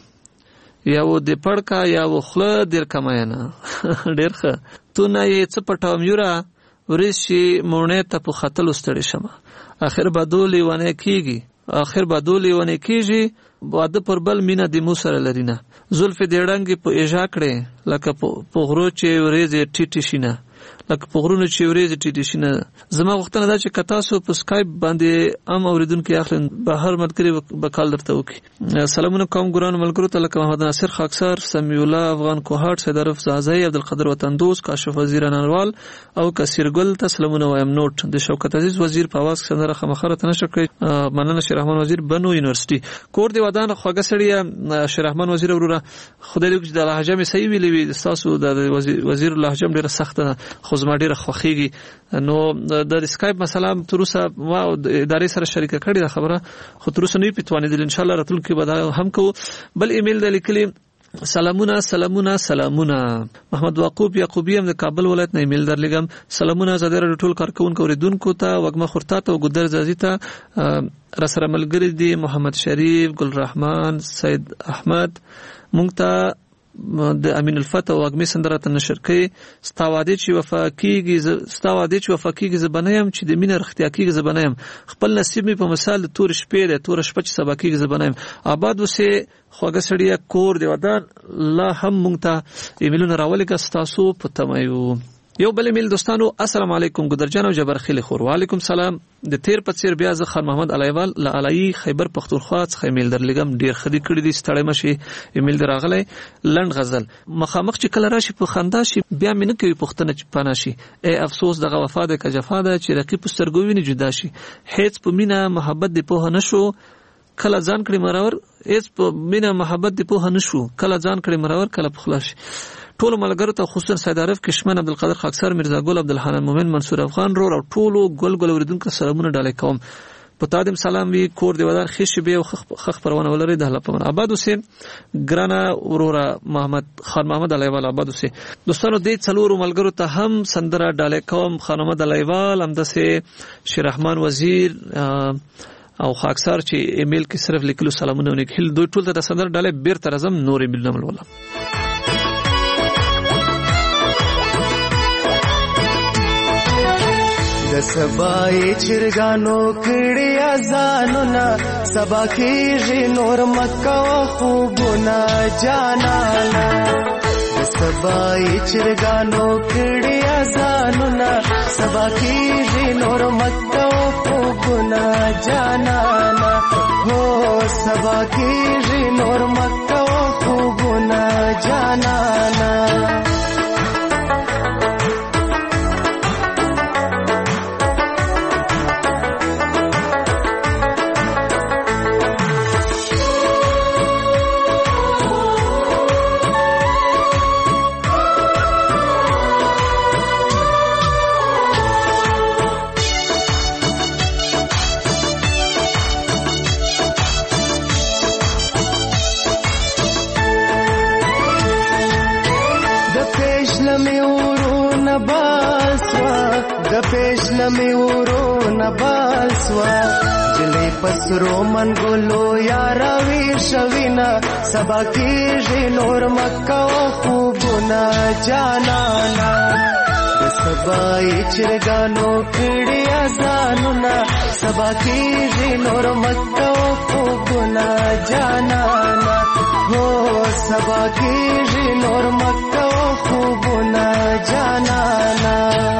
[SPEAKER 8] یو د پړکا یا خله ډیر کماینه ډیر ښه تو نه یې څه پټوم یورا ورس چې مونې ته په خطل ستړي شمه اخر بدولي ونه کیږي اخر بدولي ونه کیږي واده پر بل مینا د مو سره لرینه زلف دیړنګ په اجا کړي لکه په غرو چې ورېز ټیټی شینه لکه په غرونو چې ورېز ټیټی شینه زما وختونه دا چې کتاسو په سکایپ باندې ام اوریدونکو اخلن بهر ملګری بکال درته وکي سلامونه کوم ګران ملګرو ته لکه محمد ناصر خاکسار سمیع الله افغان کوهاټ سیدرف زازای عبدالقادر وطندوس کاشف وزیر انوال او کثیر ګل ته سلامونه وایم نوٹ د شوکت عزیز وزیر په आवाज سندره خمخره تنشر کړی مننه شیر رحمان وزیر بنو یونیورسيټي کور دی ودان خوګه سړی شیر رحمان وزیر وروره خدای دې د لهجه می صحیح ویلې تاسو د وزیر لهجه ډیره سخته خو زما ډیره خوخیږي نو د اسکایپ مثلا تروسه ما ادارې سره شریکه کړې ده خبره خو تروسه نه پیتوانې دي ان شاء الله راتل کې به هم کو بل ایمیل د لیکلي سلامونه سلامونه سلامونه محمد واقوب یعقوبی هم د کابل ولایت نه ایمیل درلګم سلامونه زادر ټول کارکونکو اوریدونکو ته وګما خورتا ته ګدر زازی ته را سره ملګری دي محمد شریف ګل رحمان سید احمد مونږ ته د امین الفتح او اګمی سندره ته نشر کړي ستاواده چې وفاقیږي ستاواده چې وفاقیږي زبنایم چې د مين رختیا کیږي زبنایم خپل نصیب می په مثال تور شپې د تور شپه چې سبا کیږي زبنایم آباد وسه خوګه سړیا کور دی ودان لا هم مونږ ته ایمیلونه راولې کا تاسو په تمایو یو بل ایمیل دوستانو السلام علیکم ګدرجان او جبرخیل خور وعلیکم سلام د تیر پڅیر بیا ز خان محمد علیوال ل علی خیبر پختونخوا څخه ایمیل درلګم ډیر خدي کړی دي ستړی مشي ایمیل دراغله لند غزل مخامخ چې کله راشي په خندا شي بیا مینه کوي پختنه چې پانا شي ای افسوس دغه وفاده ک جفاده چې رقیب سترګوینه جدا شي هیڅ په مینا محبت دی په نشو کله ځان کړي مرور هیڅ په مینا محبت دی په نشو کله ځان کړي مرور کله پخلاش ټول ملګرو ته خصوصا سید عارف کشمن عبدالقادر خاکسار مرزا ګل عبدالحنان مومن منصور افغان رو او ټول ګل ګل اوریدونکو سلامونه ډالې کوم په تادم سلام وی کور دی ودار خش به خخ پروانه ولري د هلپمن آباد حسین ګرانا اورورا محمد خان محمد علیوال آباد حسین دوستانو دې څلورو ملګرو ته هم سندره ډالې کوم خان محمد علیوال همدسه شیر رحمان وزیر او خاکسار چې ایمیل کې صرف لیکلو سلامونه ونکهل دوی ټول ته سندره ډالې بیر تر اعظم نور ایمیل نمل ولا
[SPEAKER 9] د سبای چرګانو کړي اذانونه سبا کېږي نور مکه خوبونه جانانا د سبای چرګانو کړي اذانونه سبا کېږي نور مکه خوبونه جانانا هو سبا کېږي نور مکه خوبونه جانانا می ورو نباسوا جلې پسرو من ګلو یارا ویر شوینا سبا کېږي نور مکه خوبونه جانانا د سبای چرګانو کړي اذانونه سبا کېږي نور مکه خوبونه جانانا هو سبا کېږي نور مکه خوبونه جانانا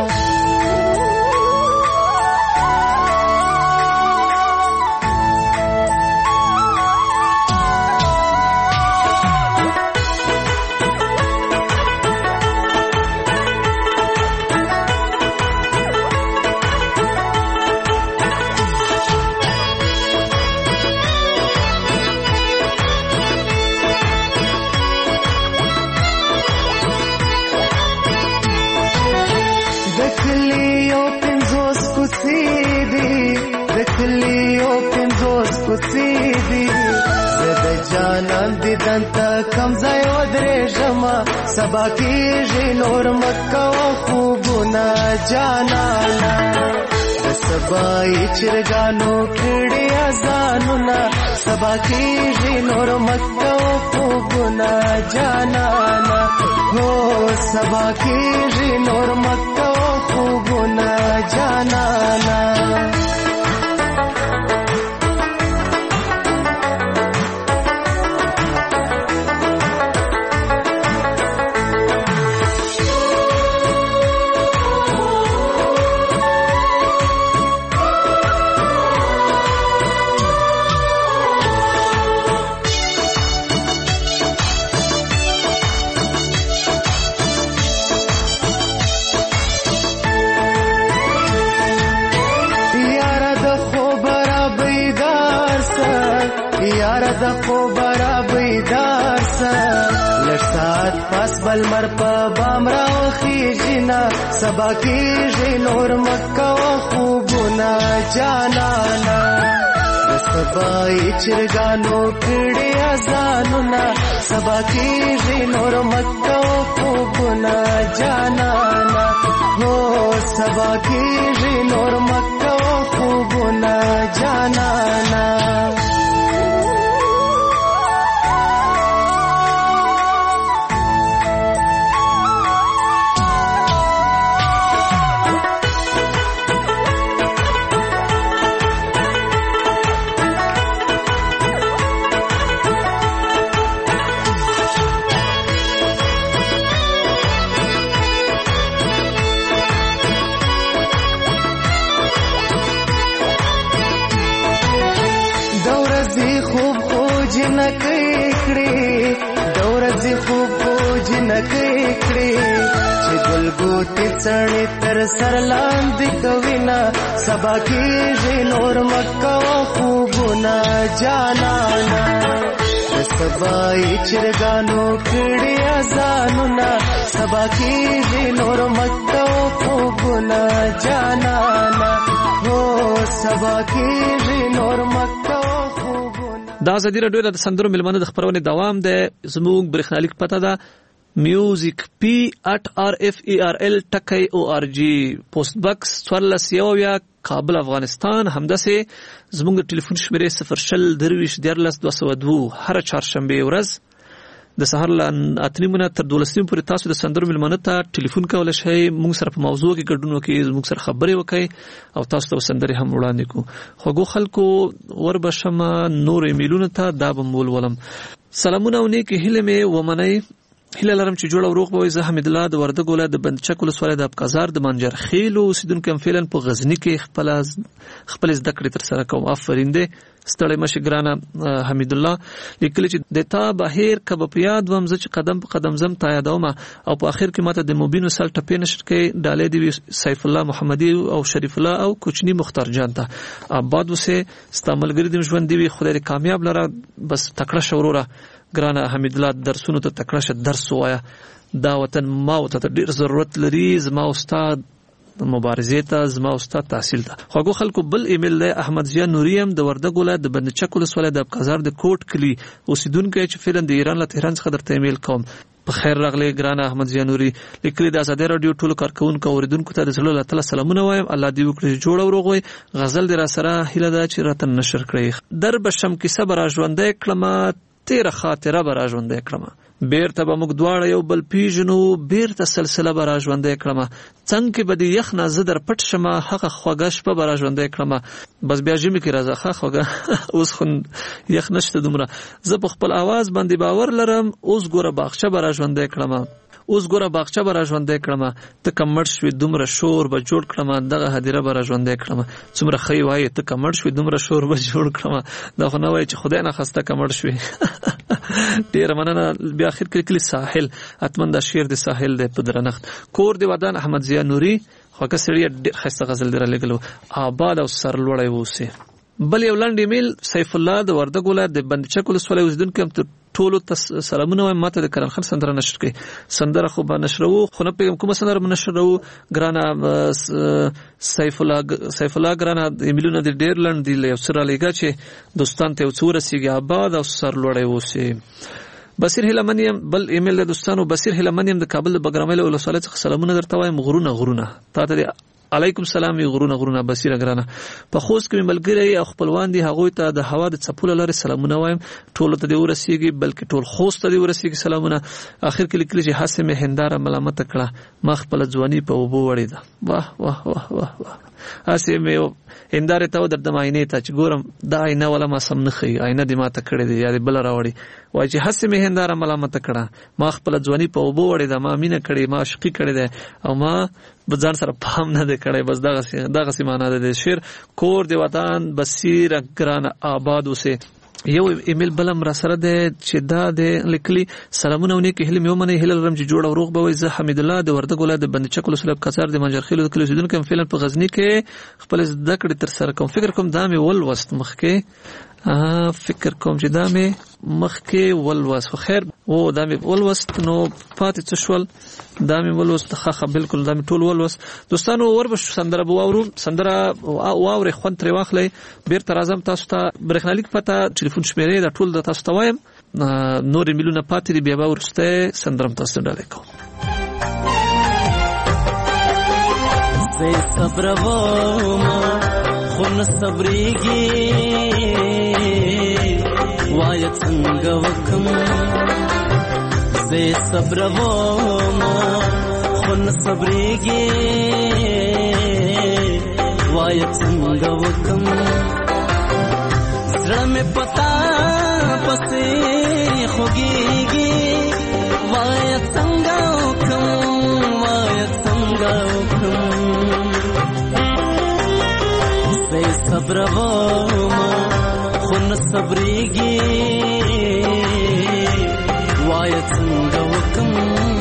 [SPEAKER 9] دنتا کم ځای ودرې جما سبا کېږي نور مکه خوبونه جانانا د سبای چرګانو کړي اذانونه سبا کېږي نور مکه خوبونه جانانا هو سبا کېږي نور مکه خوبونه جانانا
[SPEAKER 10] د خوبره بیدار سه لږ ساعت پس بل مر په بام راوخیږي نه سبا کېږي نور مه کوه خوبونه جانانه د سبایي چرګانو کړي اذانونه سبا کېږي نور مه کوه خوبونه جانانه هو سبا کېږي نور مه کوه خوبونه جانانه ګوتې څڼې تر سر لاندې کوینه سبا کېږي نور مه کوه خوبونه جانانه د سبایي چرګانو کړي اذانونه سبا کېږي نور مه کوه خوبونه جانانه هو سبا کېږي نور مه کوه خوبونه.
[SPEAKER 8] دا ازادي راډیو د سندرو مېلمانه د خپرونې دوام دی. زموږ برېښنالیک پته ده میوزیک پی ات آر اف ای آر ال ټکی او آر جی پوسټ باکس څوارلس یوویا کابل افغانستان. همداسې زموږ ټلیفون شمیرې صفر شل درویش دیارلس دوه سوه دوه هره چهارشنبې ورځ د سهار له اته نیمو نه تر دولس نیمو پورې تاسو د سندرو مېلمانه ته ټلیفون کولی شئ، موږ سره په موضوع کې ګډون وکړئ، زموږ سره خبرې وکړئ او تاسو ته سندرې هم وړاندې کړو. خوږو خلکو وربشمه نور ایمیلونو ته دا به مولولم. سلامونه او نیکې هیلې مې ومنئ. هیله لرم چې جوړ او روغ به وي. زه حمید الله د وردګ ولایت د بندچک ولسوالۍ د ابقازار د منجر خیلو اوسیدونکی یم. فعلا په غزني کې خپل خپل زده کړې تر سره کوم. آفرین دی. ستړی مشه ګرانه حمید الله لیکلی چې د تا بهیر کبه په یاد وم زه چې قدم په قدم زم تا یادوم او په اخر کې ماته د مبینو سال ټپې نشر کې ډالې دی سیف الله محمدي او شریف الله او کوچنی مختار جان ته آباد وسه استعمالګری د ژوند دی. خدای دې کامیاب لره. بس تکړه شوروره ګرانه حمید الله درسونو ته تکړه شه درس وایا. دا وطن ما وته ډیر ضرورت لري. زما استاد مبارزې ته، زما استاد تحصیل ته. خوږو خلکو بل ایمیل دی احمد ضیا نوریم د وردګ ولایت د بندچک ولسوالۍ د ابقازار د کوټ کلی اوسیدونکی چې فعلا د ایران له تهران څخه درته ایمیل کوم. په خیر راغلی ګرانه احمد ضیا نوري. لیکلي د ازادي رادیو ټولو کارکونکو اوریدونکو ته د زړه له تله سلامونه وایم. الله دې وکړي جوړ او روغ وي. غزل دې را سره هیله ده چې راته نشر کړئ. در بشم کیسه به را ژوندی کړمه، تیره خاطره به را ژوندی کړمه. بیرته به موږ دواړه یو بل پیژنو، بیرته سلسله به را ژوندی کړمه. څنګ کې به د یخ نه زه در پټ شمه، هغه خوږه شپه به را ژوندی کړمه. بس بیا ژمي کې راځه ښه خوږه اوس خو یخ نشته دومره. زه په خپل اواز باندې باور لرم. اوس ګوره باغچه به را ژوندی کړمه. اوس ګوره باغچه به را ژوندی کړمه. ته که مړ شوې دومره شور به جوړ کړمه. دغه هدیره به را ژوندی کړمه. څومره ښه وایې ته که مړ شوې دومره شور به جوړ کړمه. دا خو نه وایي چې خدای نخواسته که مړ شوې. ډېره مننه. بیا اخر کې لیکلي ساحل اتمن دا شعر د ساحل دی په درنښت. کور د ودان احمد ضیا نوري. خوږه سړي ډېر ښایسته غزل دی رالیږلی و. آباد او سرلوړی واوسې. بل یو لنډ ایمیل سیف الله د وردګ ولایت د بندچک ولسوالۍ اوسیدونکی یم. ټولو ته سلامونه وایم. ماته د کرن خان سندره نشر کړئ. سندره خو به نشروو خو نه پوهېږم کومه سندره به نشروو. ګرانه سیف الله سیف الله ګرانه ایمیلونه دې ډېر لنډ دي. یو څه رالیږه چې دوستانو ته یو څه ورسېږي. آباد او سرلوړی اوسې. بصیر هیلمن یم. بل ایمیل د دوستانو بصیر هیلمن یم د کابل د بګرامۍ له ولسوالۍ څخه سلامونه درته وایم. غرونه غرونه تا ته علیکم سلام غرونه غرونه بصیره ګرانه په خوست کې ملګری او خپلوان دي هغه ته د هوا د چپول لاره سلامونه وایم ټول ته دی ورسیږي بلکې ټول خوست ته دی ورسیږي سلامونه اخر کې لیکل چې حسمه هنداره ملامت کړه ما خپل ځواني په وبو وړې ده واه واه واه واه واه حسمه هنداره ته در د ماینه ته چې ګورم دا عینه ولا ما سم نه خي عینه دی ما ته کړې دی یا بل راوړي وای چې حسمه هنداره ملامت کړه ما خپل ځواني په وبو وړې ده ما مینه کړې ما عاشقي کړې ده او ما بځان سره پام نه کړي بس دغه دغه سیمانه ده شعر کور دی وطن بصیر ګران آباد اوسه یو ایمیل بلم را سره ده چې دا د لیکلي سلامونه ونی کې هلم یو منه هلل رم چې جوړ او روغ به وي زه حمید الله د ورده ګوله د بند چکل سلب قصر د منجرخیل د کلیو سیدون کوم فعلا په غزنی کې خپل زده کړې تر سره کوم فکر کوم دامه ول وست مخ کې فکر کوم چې دامه مخ کې ول وست خیر او دامه ول وست نو پاتې تشول دامه ول وست خخه بالکل دامه ټول ول وست دوستانو وربش سندره بوورو سندره واوري خوان تر واخلې بیر تر اعظم تاسو ته برېښنالیک پته ټلیفون شمیرې د ټول د تاسو ته وایم نور میلیونه پاتې بیا به ورسته سندرم تاسو ډالې کوم
[SPEAKER 10] زه صبر وما خون صبرېږي وایت څنګه وکم زه صبر وما خون صبرېږي وایت څنګه وکم زړه مې پتا پسې خوږېږي وایت څنګه وکم وایت څنګه وکم زه صبر وما خون صبرېږي وایت څنګه وکم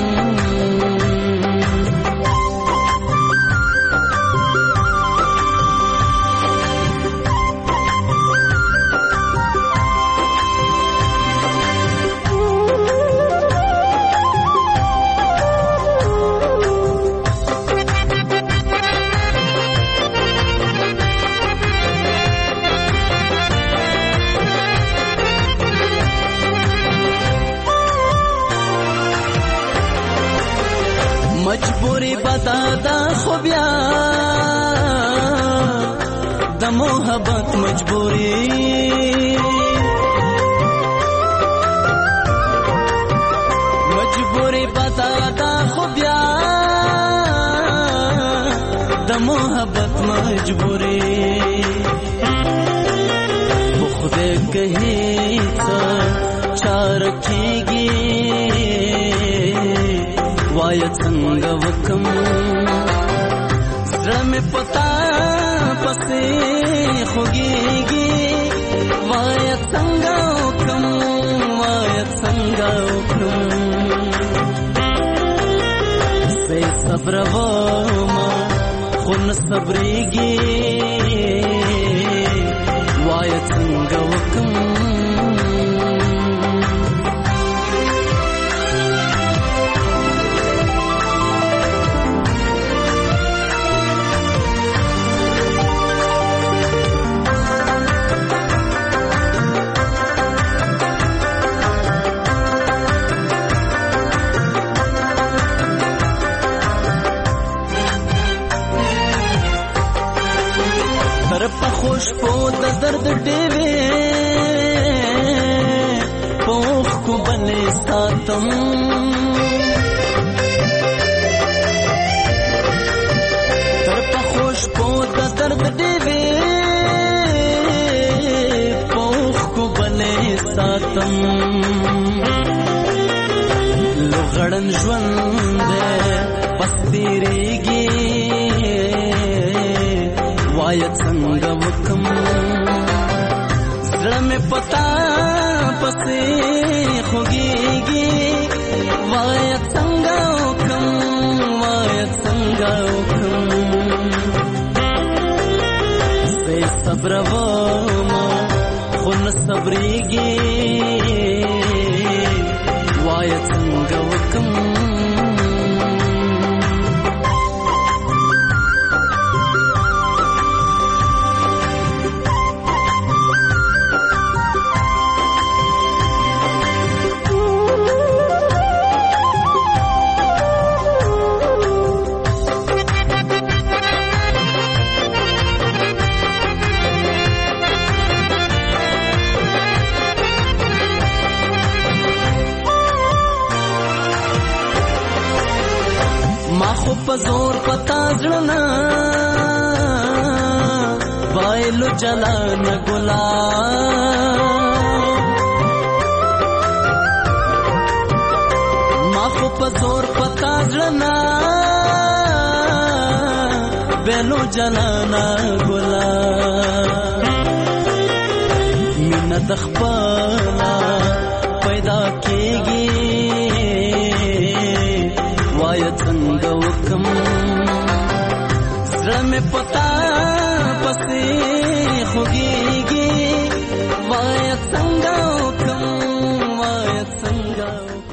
[SPEAKER 10] مجبوری بدادا خو بیا د محبت مجبوری مجبوری بدادا خو بیا د محبت مجبوری خدای کہی څه چار کیږي وایت څنګه وکم زړه مې پتا پسې خوږېږي وایت څنګه وکم وایت څنګه وکم زه صبر وما خون صبرېږي وایت څنګه وکم خوش په د درد ډېوې پوخ کو بلې ساتم تر په خوش په د درد ډېوې پوخ کو بلې ساتم لغړن ژوند پس تیریږي وایت څنګه وکم زړه مې پتا پسې خوږېږي وایت څنګه وکم وایت څنګه وکم زه صبر وما خون صبرېږي وایت څنګه وکم زور پتا ځړنا وایلو جلان ګلا ما خو په زور پتا ځړنا وایلو جلان ګلا مینا د خپل پیدا کېږي وای څنګه وکم زړه مې پتا پسې خوږيږي وای څنګه وکم وای څنګه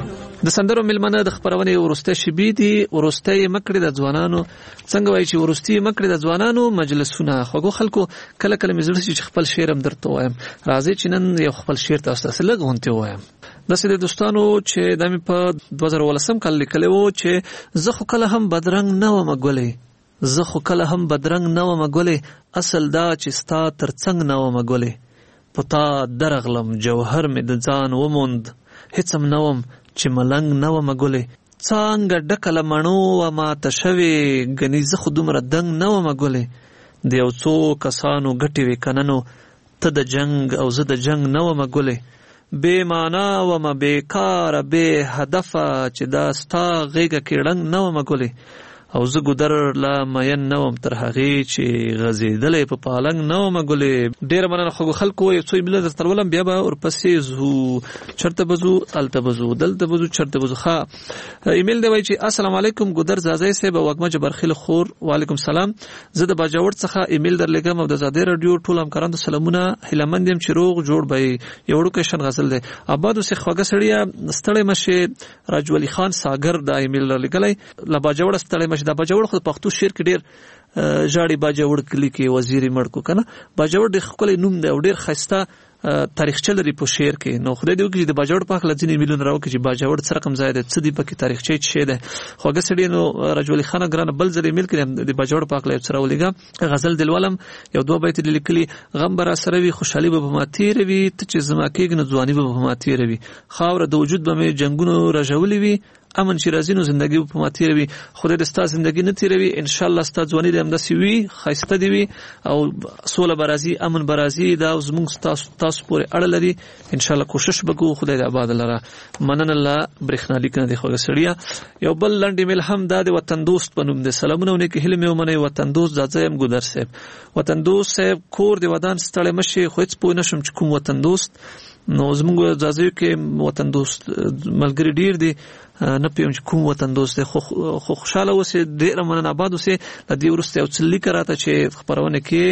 [SPEAKER 8] د سندرو ملمنه د خبرونه ورسته شبي دي ورسته مکړه د ځوانانو څنګه وای چې ورسته مکړه د ځوانانو مجلسونه خوګو خلکو کله کله مزل چې خپل شعر هم درته وایم راځي چې نن یو خپل شعر تاسو ته لګونته وایم د سید دوستانو چې د مې په دوه زره ولسم کال لیکلو چې زه خو کله هم بدرنګ نه وم ګولې زه خو کله هم بدرنګ نه وم ګولې اصل دا چې ستا ترڅنګ نه وم ګولې پتا درغلم جوهر مې د ځان وموند هیڅ هم نه وم چې ملنګ نه وم ګولې څنګه ډکله مڼو وما تشوي غني زه خو دومره دنګ نه وم ګولې د یو څو کسانو ګټې وې کننو ته د جنگ او زه د جنگ نه وم ګولې بے معنا وما بیکار بے هدفه چې دا ستا غیګه کې رنګ نه وم ګولې او زه ګدر لا مین نه وم تر هغې چې غځېدلی په پالنګ نه وم ګولې ډېره مننه خو خلکو یو څو ایمیلونه درته ولم بیا به ورپسې ځو چېرته به ځو هلته به ځو دلته به ځو چېرته به ځو ښه ایمیل دی وایي چې السلام علیکم ګدر زازی صاحب او وږمه جبرخیل خور وعلیکم سلام زه د باجوړ څخه ایمیل درلېږم او د ازادۍ راډیو ټول همکارانو ته سلامونه هیلهمند یم چې روغ جوړ به یې یو وړوکی شن غزل دی اباد اوسې خوږه سړیه ستړی مه شې راج ولی خان ساګر دا ایمیل رالیږلی له باجوړه ستړی مه شې دا باجوړ خو د پښتو شعر کې ډېر ژاړي باجوړ کلي کې وزیري مړ کو که نه باجوړ ډېر ښکلی نوم دی او ډېر ښایسته تاریخچه لري په شعر کې نو خدای دې وکړي چې د باجوړ په هکله ځینې ایمیلونه راوکړي چې باجوړ څه رقم ځای دی څه دي پکې تاریخچه یې څه شی دی خوږه سړي نو راجولي خانه ګرانه بل ځل ایمیل کړي د باجوړ په هکله یو څه راولېږه غزل دې لولم یو دوه بیت دې لیکلي غم به راسره وي خوشحالي به په ما تېره وي ته چې زما کېږي نو ځواني به په ما تېره وي خاوره د وجود به مې جنګونو رژولې وي امن چې راځي نو زندګي په ما تېروي خدای دې ستا زندګي نه تېروي انشاءالله ستا ځواني دې همداسې وي ښایسته دې وي او سوله به راځي امن به راځي دا زموږ تاسو پورې اړه لري انشاءالله کوشش به کوو خدای دې آباد لره مننه له برېښنالیک نه دې خوږه سړیه یو بل لنډ ایمیل هم دا د وطن دوست په نوم دی سلامونه او نیکې هیلې مې ومنئ وطن دوست زازی یم ګودر صاحب وطن دوست صاحب کور دې ودان ستړی مه شې خو هېڅ پوه نه شم چې کوم وطن دوست نو زموږ زازیو کې وطن دوست ملګري ډېر دي نه پوهیم چې کوم وطن دوست دی خو خوشحاله اوسې ډېره مننه آباد اوسې له دې وروسته یو څه لیکه راته چې خپرونه کې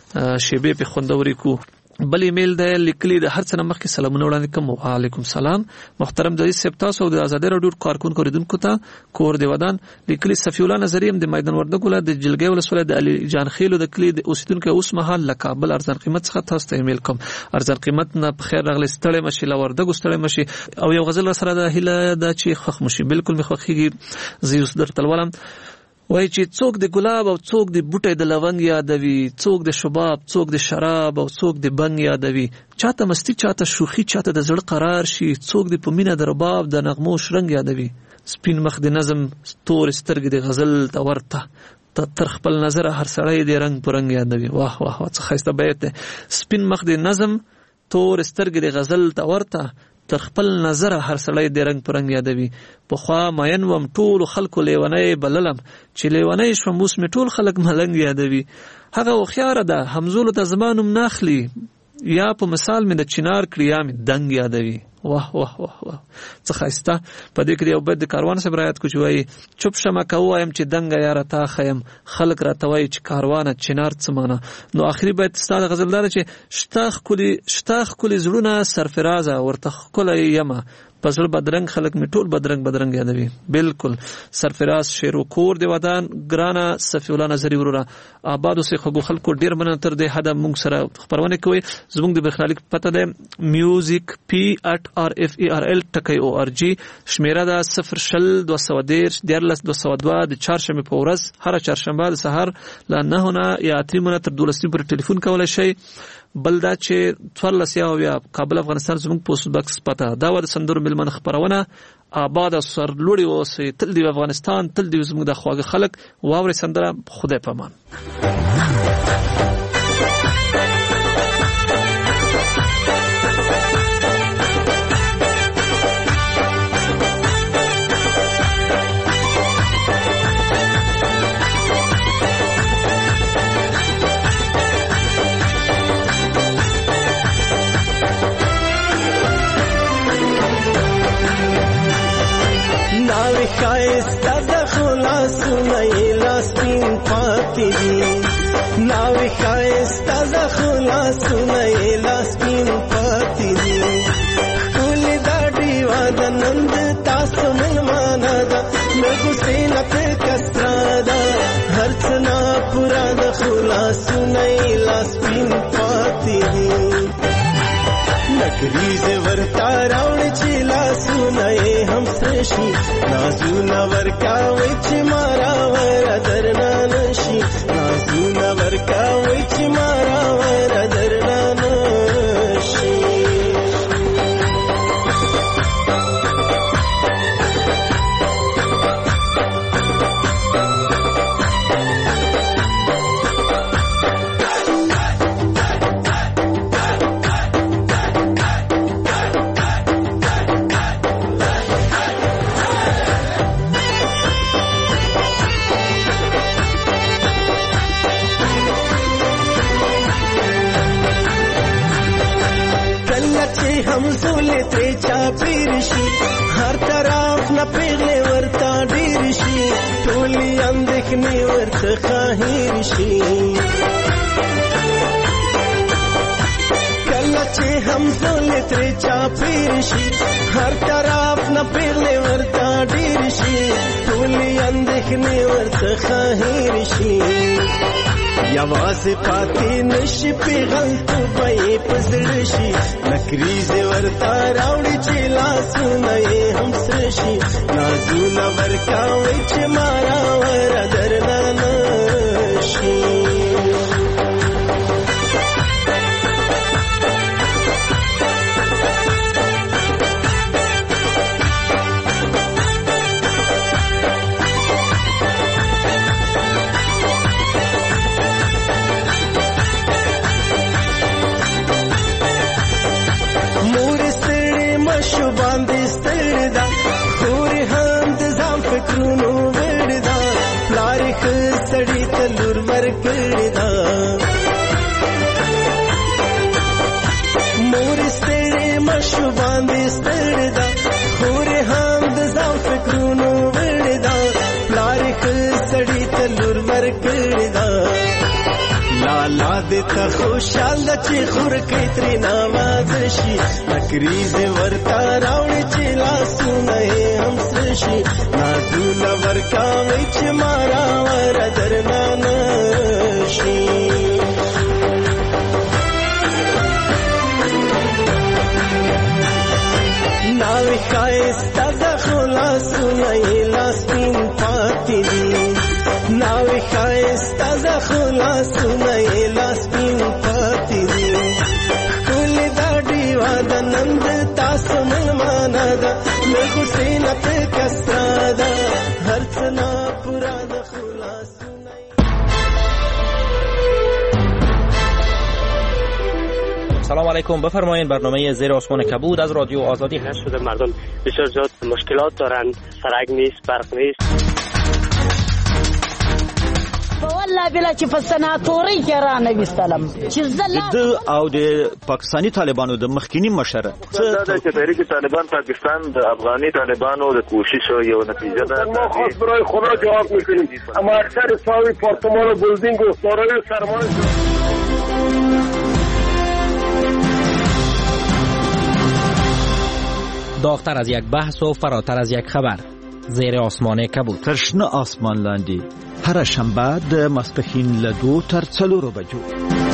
[SPEAKER 8] شیبې پې خوندورې کړو بل ایمیل دی لیکلي د هر څه نه مخکې سلامونه وړاندې کوم وعلیکم سلام محترم عزیز صاحب تاسو او د ازادۍ راډیو کارکونکو اوریدونکو ته کور دی ودان لیکلي صفی الله نظري هم د میدان وردګ ولایت د جلګۍ ولسوالۍ د علي جان خیلو د کلي د اوسیدونکو اوس مهال له کابل ارزان قیمت څخه تاسو ته ایمیل کوم ارزان قیمت نه په خیر راغلی ستړی مه شي له وردګو ستړی مه شي او یو غزل راسره د هیله ده چې خوښ مو شي بالکل مې خوښېږي زه یې اوس درته لولم وای چې څوک د ګلاب او څوک د بوټي د لونګ یادوي څوک د شباب څوک د شراب او څوک د بنګ یادوي چاته مستی چاته شوخي چاته د زړه قرار شي څوک د پمینه د رباب د نغمو شرنګ یادوي سپین مخ د نظم تور سترګې د غزل ته ورته تر خپل نظر هر سړی د رنگ پرنګ یادوي واه واه څه ښایسته بیت دی سپین مخ د نظم تور سترګې د غزل ته ورته تر خپل نظر هر سړی د رنگ پرنګ یادوي پخوا مین وم ټول خلکو لیونی بللم چې لیونی شوم اوس مې ټول خلک ملنګ یادوي هغه هوښیاره ده همزولو ته زما نوم نه اخلي یا په مثال مې د چنار کړي یا مې دنګ یادوي واه واه واه واه څه ښایسته په دې کې یو بیت د کاروان صاحب رایت کو چې وایي چوپ شمه که ووایم چې دنګه یاره تا ښیم خلک راته وایي چې کاروانه چنار څه مانه نو آخري بیت ستا د غزل دا ده چې شته ښکلي شته ښکلي زړونه سرفرازه ورته ښکلی یمه په زړه بدرنګ خلک مې ټول بدرنګ بدرنګ یادوي بالکل سرفراز شعر و کور دی ودان ګرانه صفی الله نظري وروره آباد اوسې خوږو خلکو ډېر مننه تر دې حده موږ سره خپرونه کوئ زموږ د برېښنالیک پته دی میوزیک پی اټ آر اف ای آر ال ټکی او آر جي شمیره ده صفر شل دوه سوه دېرش دیارلس دوه سوه دوه د چهارشنبې په ورځ هره چهارشنبه د سهار له نهو نه یا اته نیمو نه تر دولس نیمو پورې ټلیفون کولی شئ بل دا چې څوارلس یا کابل افغانستان زموږ پوسټ باکس پته دا و د سندرو ملمن خبرونه آباد سرلوړي اوسئ. تل دی افغانستان، تل دی زموږ د خواږه خلک. واورئ سندره خدای پامان.
[SPEAKER 11] خایستا د خلاصونه لاسپین پاتې دي، ناوې خایستا د خلاصونه لاسپین پاتې دي. ټولې دا ډیوه د نن د تاسو مېلمانه ده، له غوسې نه پرې کسره ده، هر څه ناپوره د خلاصونه لاسپین پاتې دي. نکریزه ورتا راوړي چې لاسونه یې هم سره شي، نازونه ورکاوي چې مارا ور درنه نشي، نازونه ورکاوي چې مارا ور درنه نشي. همزولې ترې چاپېر شي، هر طرف نه پیغلې ورته ډېر شي، ټولې اندېښنې ورته خاهیر شي. کله چې همزولې ترې چاپېر شي، هر طرف نه پیغلې ورته ډېر شي، ټولې اندېښنې ورته خاهیر شي. یوازې پاتې نشي پیغلتوبه یې په زړه شي، نکریزې ورته راوړي چې لاسونه یې هم سره شي، نازونه ورکاوي چې مارا ور درنه نشي. باندې ستړی ده، خورې هم د ځان فکرونو وړې ده، پلار یې ښه سړي ته لور ورکړې ده. مور یې ستړې مشو باندې ستړی ده، خورې هم د ځان فکرونو وړې ده، پلار یې ښه سړي ته لور ورکړې ده. لالا دې ته خوشحال ده چې خورکۍ ترې نوازه شي، نکریزې ورته راوړي چې لاسونه یې هم سره شي، نازونه ورکاوي چې مارا ور درنه نشي. ناوې ښایسته ده خلاصونه یې لاسپین پاتې دي، ناوې ښایسته ده خلاصونه یې لاسپین پاتې دي. ټولې دا ډیوه د نن د تاسو مېلمانه ده، له غوسې نه پرې کسره ده، هر څه ناپوره د خلاصونه.
[SPEAKER 12] سلام علیکم، بفرمایید. برنامه زیر آسمان کبود از رادیو آزادی هست.
[SPEAKER 13] شده مردم بسیار زیاد مشکلات دارند، سرک نیست، برق نیست.
[SPEAKER 14] والله بلا چې په سناتوري کې را نه وستلم چې زله
[SPEAKER 15] د او د پاکستانی طالبانو د مخکینی مشر
[SPEAKER 16] څه د تحریک طالبان پاکستان د افغاني طالبانو د کوشش یو نتیجه ده.
[SPEAKER 17] ما خاص برای خدا جواب میکنیم، اما اکثر ساوی پارتمان و بلدینگ و سارای سرمان
[SPEAKER 12] داغتر از یک بحث و فراتر از یک خبر. زیر آسمان کبود.
[SPEAKER 15] ترشنه آسمان لاندی هر شنبه د ماسپښین له دو تر څلورو بجو.